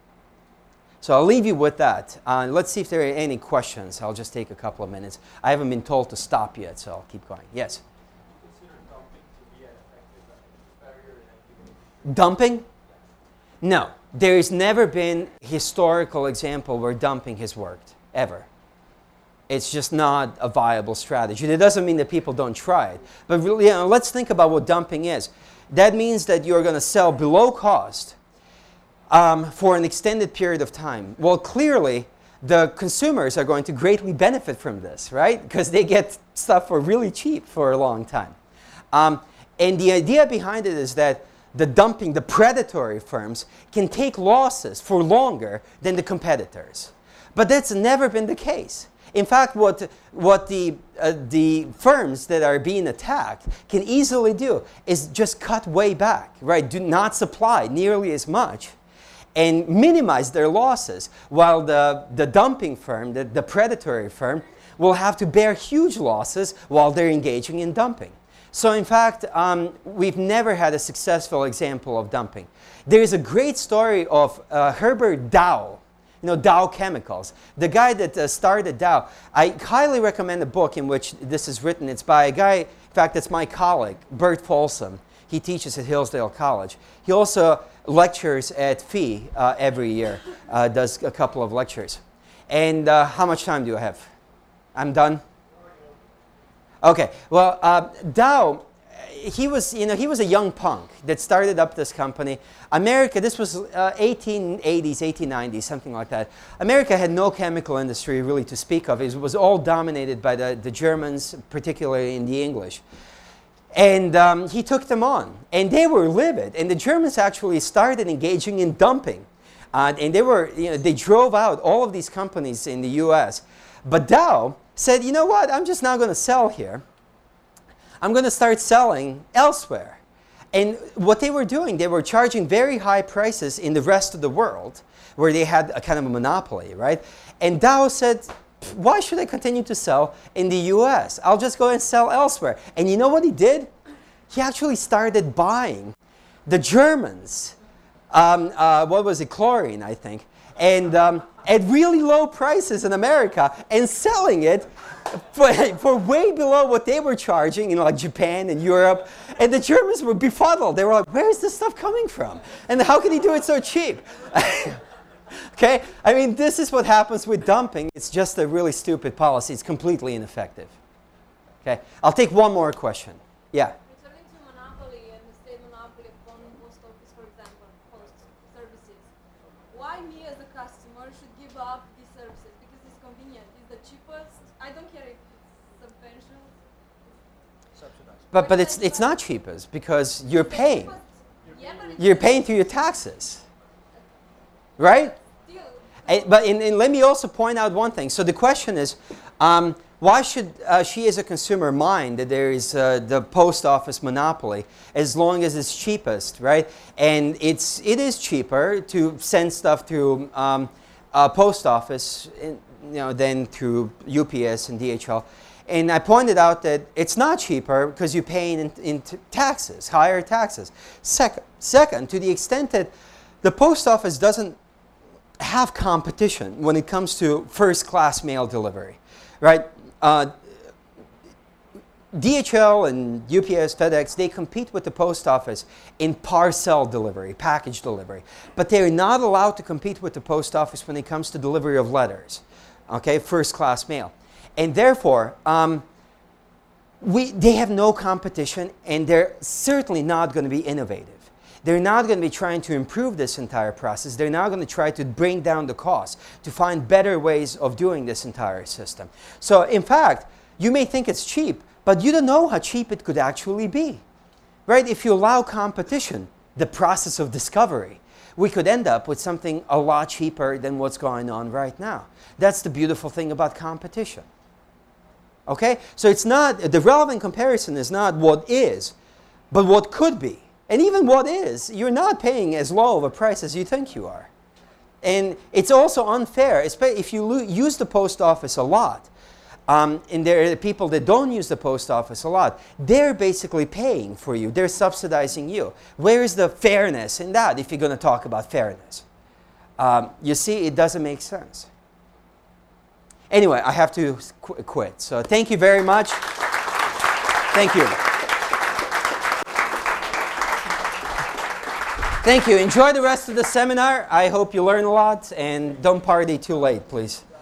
So I'll leave you with that. Let's see if there are any questions. I'll just take a couple of minutes. I haven't been told to stop yet, so I'll keep going. Yes?
Do you consider dumping to be an effective barrier in
Dumping? No. There's never been a historical example where dumping has worked, ever. It's just not a viable strategy. That doesn't mean that people don't try it. But really, let's think about what dumping is. That means that you're going to sell below cost for an extended period of time. Well, clearly, the consumers are going to greatly benefit from this, right? Because they get stuff for really cheap for a long time. And the idea behind it is that the predatory firms can take losses for longer than the competitors. But that's never been the case. In fact, what the firms that are being attacked can easily do is just cut way back, right? Do not supply nearly as much and minimize their losses, while the dumping firm, the predatory firm, will have to bear huge losses while they're engaging in dumping. So in fact, we've never had a successful example of dumping. There is a great story of Herbert Dow, Dow Chemicals, the guy that started Dow. I highly recommend a book in which this is written. It's by a guy, in fact, that's my colleague, Bert Folsom. He teaches at Hillsdale College. He also lectures at FEE every year, does a couple of lectures. And how much time do I have? I'm done? Okay, well, Dow, he was a young punk that started up this company. America, this was 1880s, 1890s, something like that. America had no chemical industry really to speak of. It was all dominated by the Germans, particularly in the English. And he took them on, and they were livid. And the Germans actually started engaging in dumping, and they drove out all of these companies in the U.S. But Dow said, you know what? I'm just not going to sell here. I'm going to start selling elsewhere. And what they were doing, they were charging very high prices in the rest of the world, where they had a kind of a monopoly, right? And Dow said, why should I continue to sell in the US? I'll just go and sell elsewhere. And you know what he did? He actually started buying the Germans, what was it, chlorine, I think, and at really low prices in America, and selling it for way below what they were charging, like Japan and Europe. And the Germans were befuddled. They were like, where is this stuff coming from? And how can he do it so cheap? Okay? I mean, this is what happens with dumping. It's just a really stupid policy. It's completely ineffective. Okay? I'll take one more question. Yeah?
Returning to monopoly and the state monopoly upon post office, for example, post services. Why me as a customer should give up these services? Because it's convenient. It's the cheapest. I don't care if it's substantial.
Subsidized.
But it's not cheapest because you're paying.
Yeah, but it's
You're paying through your taxes. Right?
still.
And let me also point out one thing. So the question is, why should she as a consumer mind that there is the post office monopoly as long as it's cheapest, right? And it is cheaper to send stuff through post office than through UPS and DHL. And I pointed out that it's not cheaper because you're paying in taxes, higher taxes. Second, to the extent that the post office doesn't have competition when it comes to first-class mail delivery, right? DHL and UPS, FedEx, they compete with the post office in parcel delivery, package delivery. But they're not allowed to compete with the post office when it comes to delivery of letters, okay, first-class mail. And therefore, they have no competition, and they're certainly not going to be innovative. They're not going to be trying to improve this entire process. They're not going to try to bring down the cost, to find better ways of doing this entire system. So, in fact, you may think it's cheap, but you don't know how cheap it could actually be. Right? If you allow competition, the process of discovery, we could end up with something a lot cheaper than what's going on right now. That's the beautiful thing about competition. Okay? So it's not, the relevant comparison is not what is, but what could be. And even what is, you're not paying as low of a price as you think you are. And it's also unfair, especially if you use the post office a lot. And there are people that don't use the post office a lot. They're basically paying for you. They're subsidizing you. Where is the fairness in that if you're going to talk about fairness? You see, it doesn't make sense. Anyway, I have to quit. So thank you very much. Thank you. Thank you. Enjoy the rest of the seminar. I hope you learn a lot, and don't party too late, please.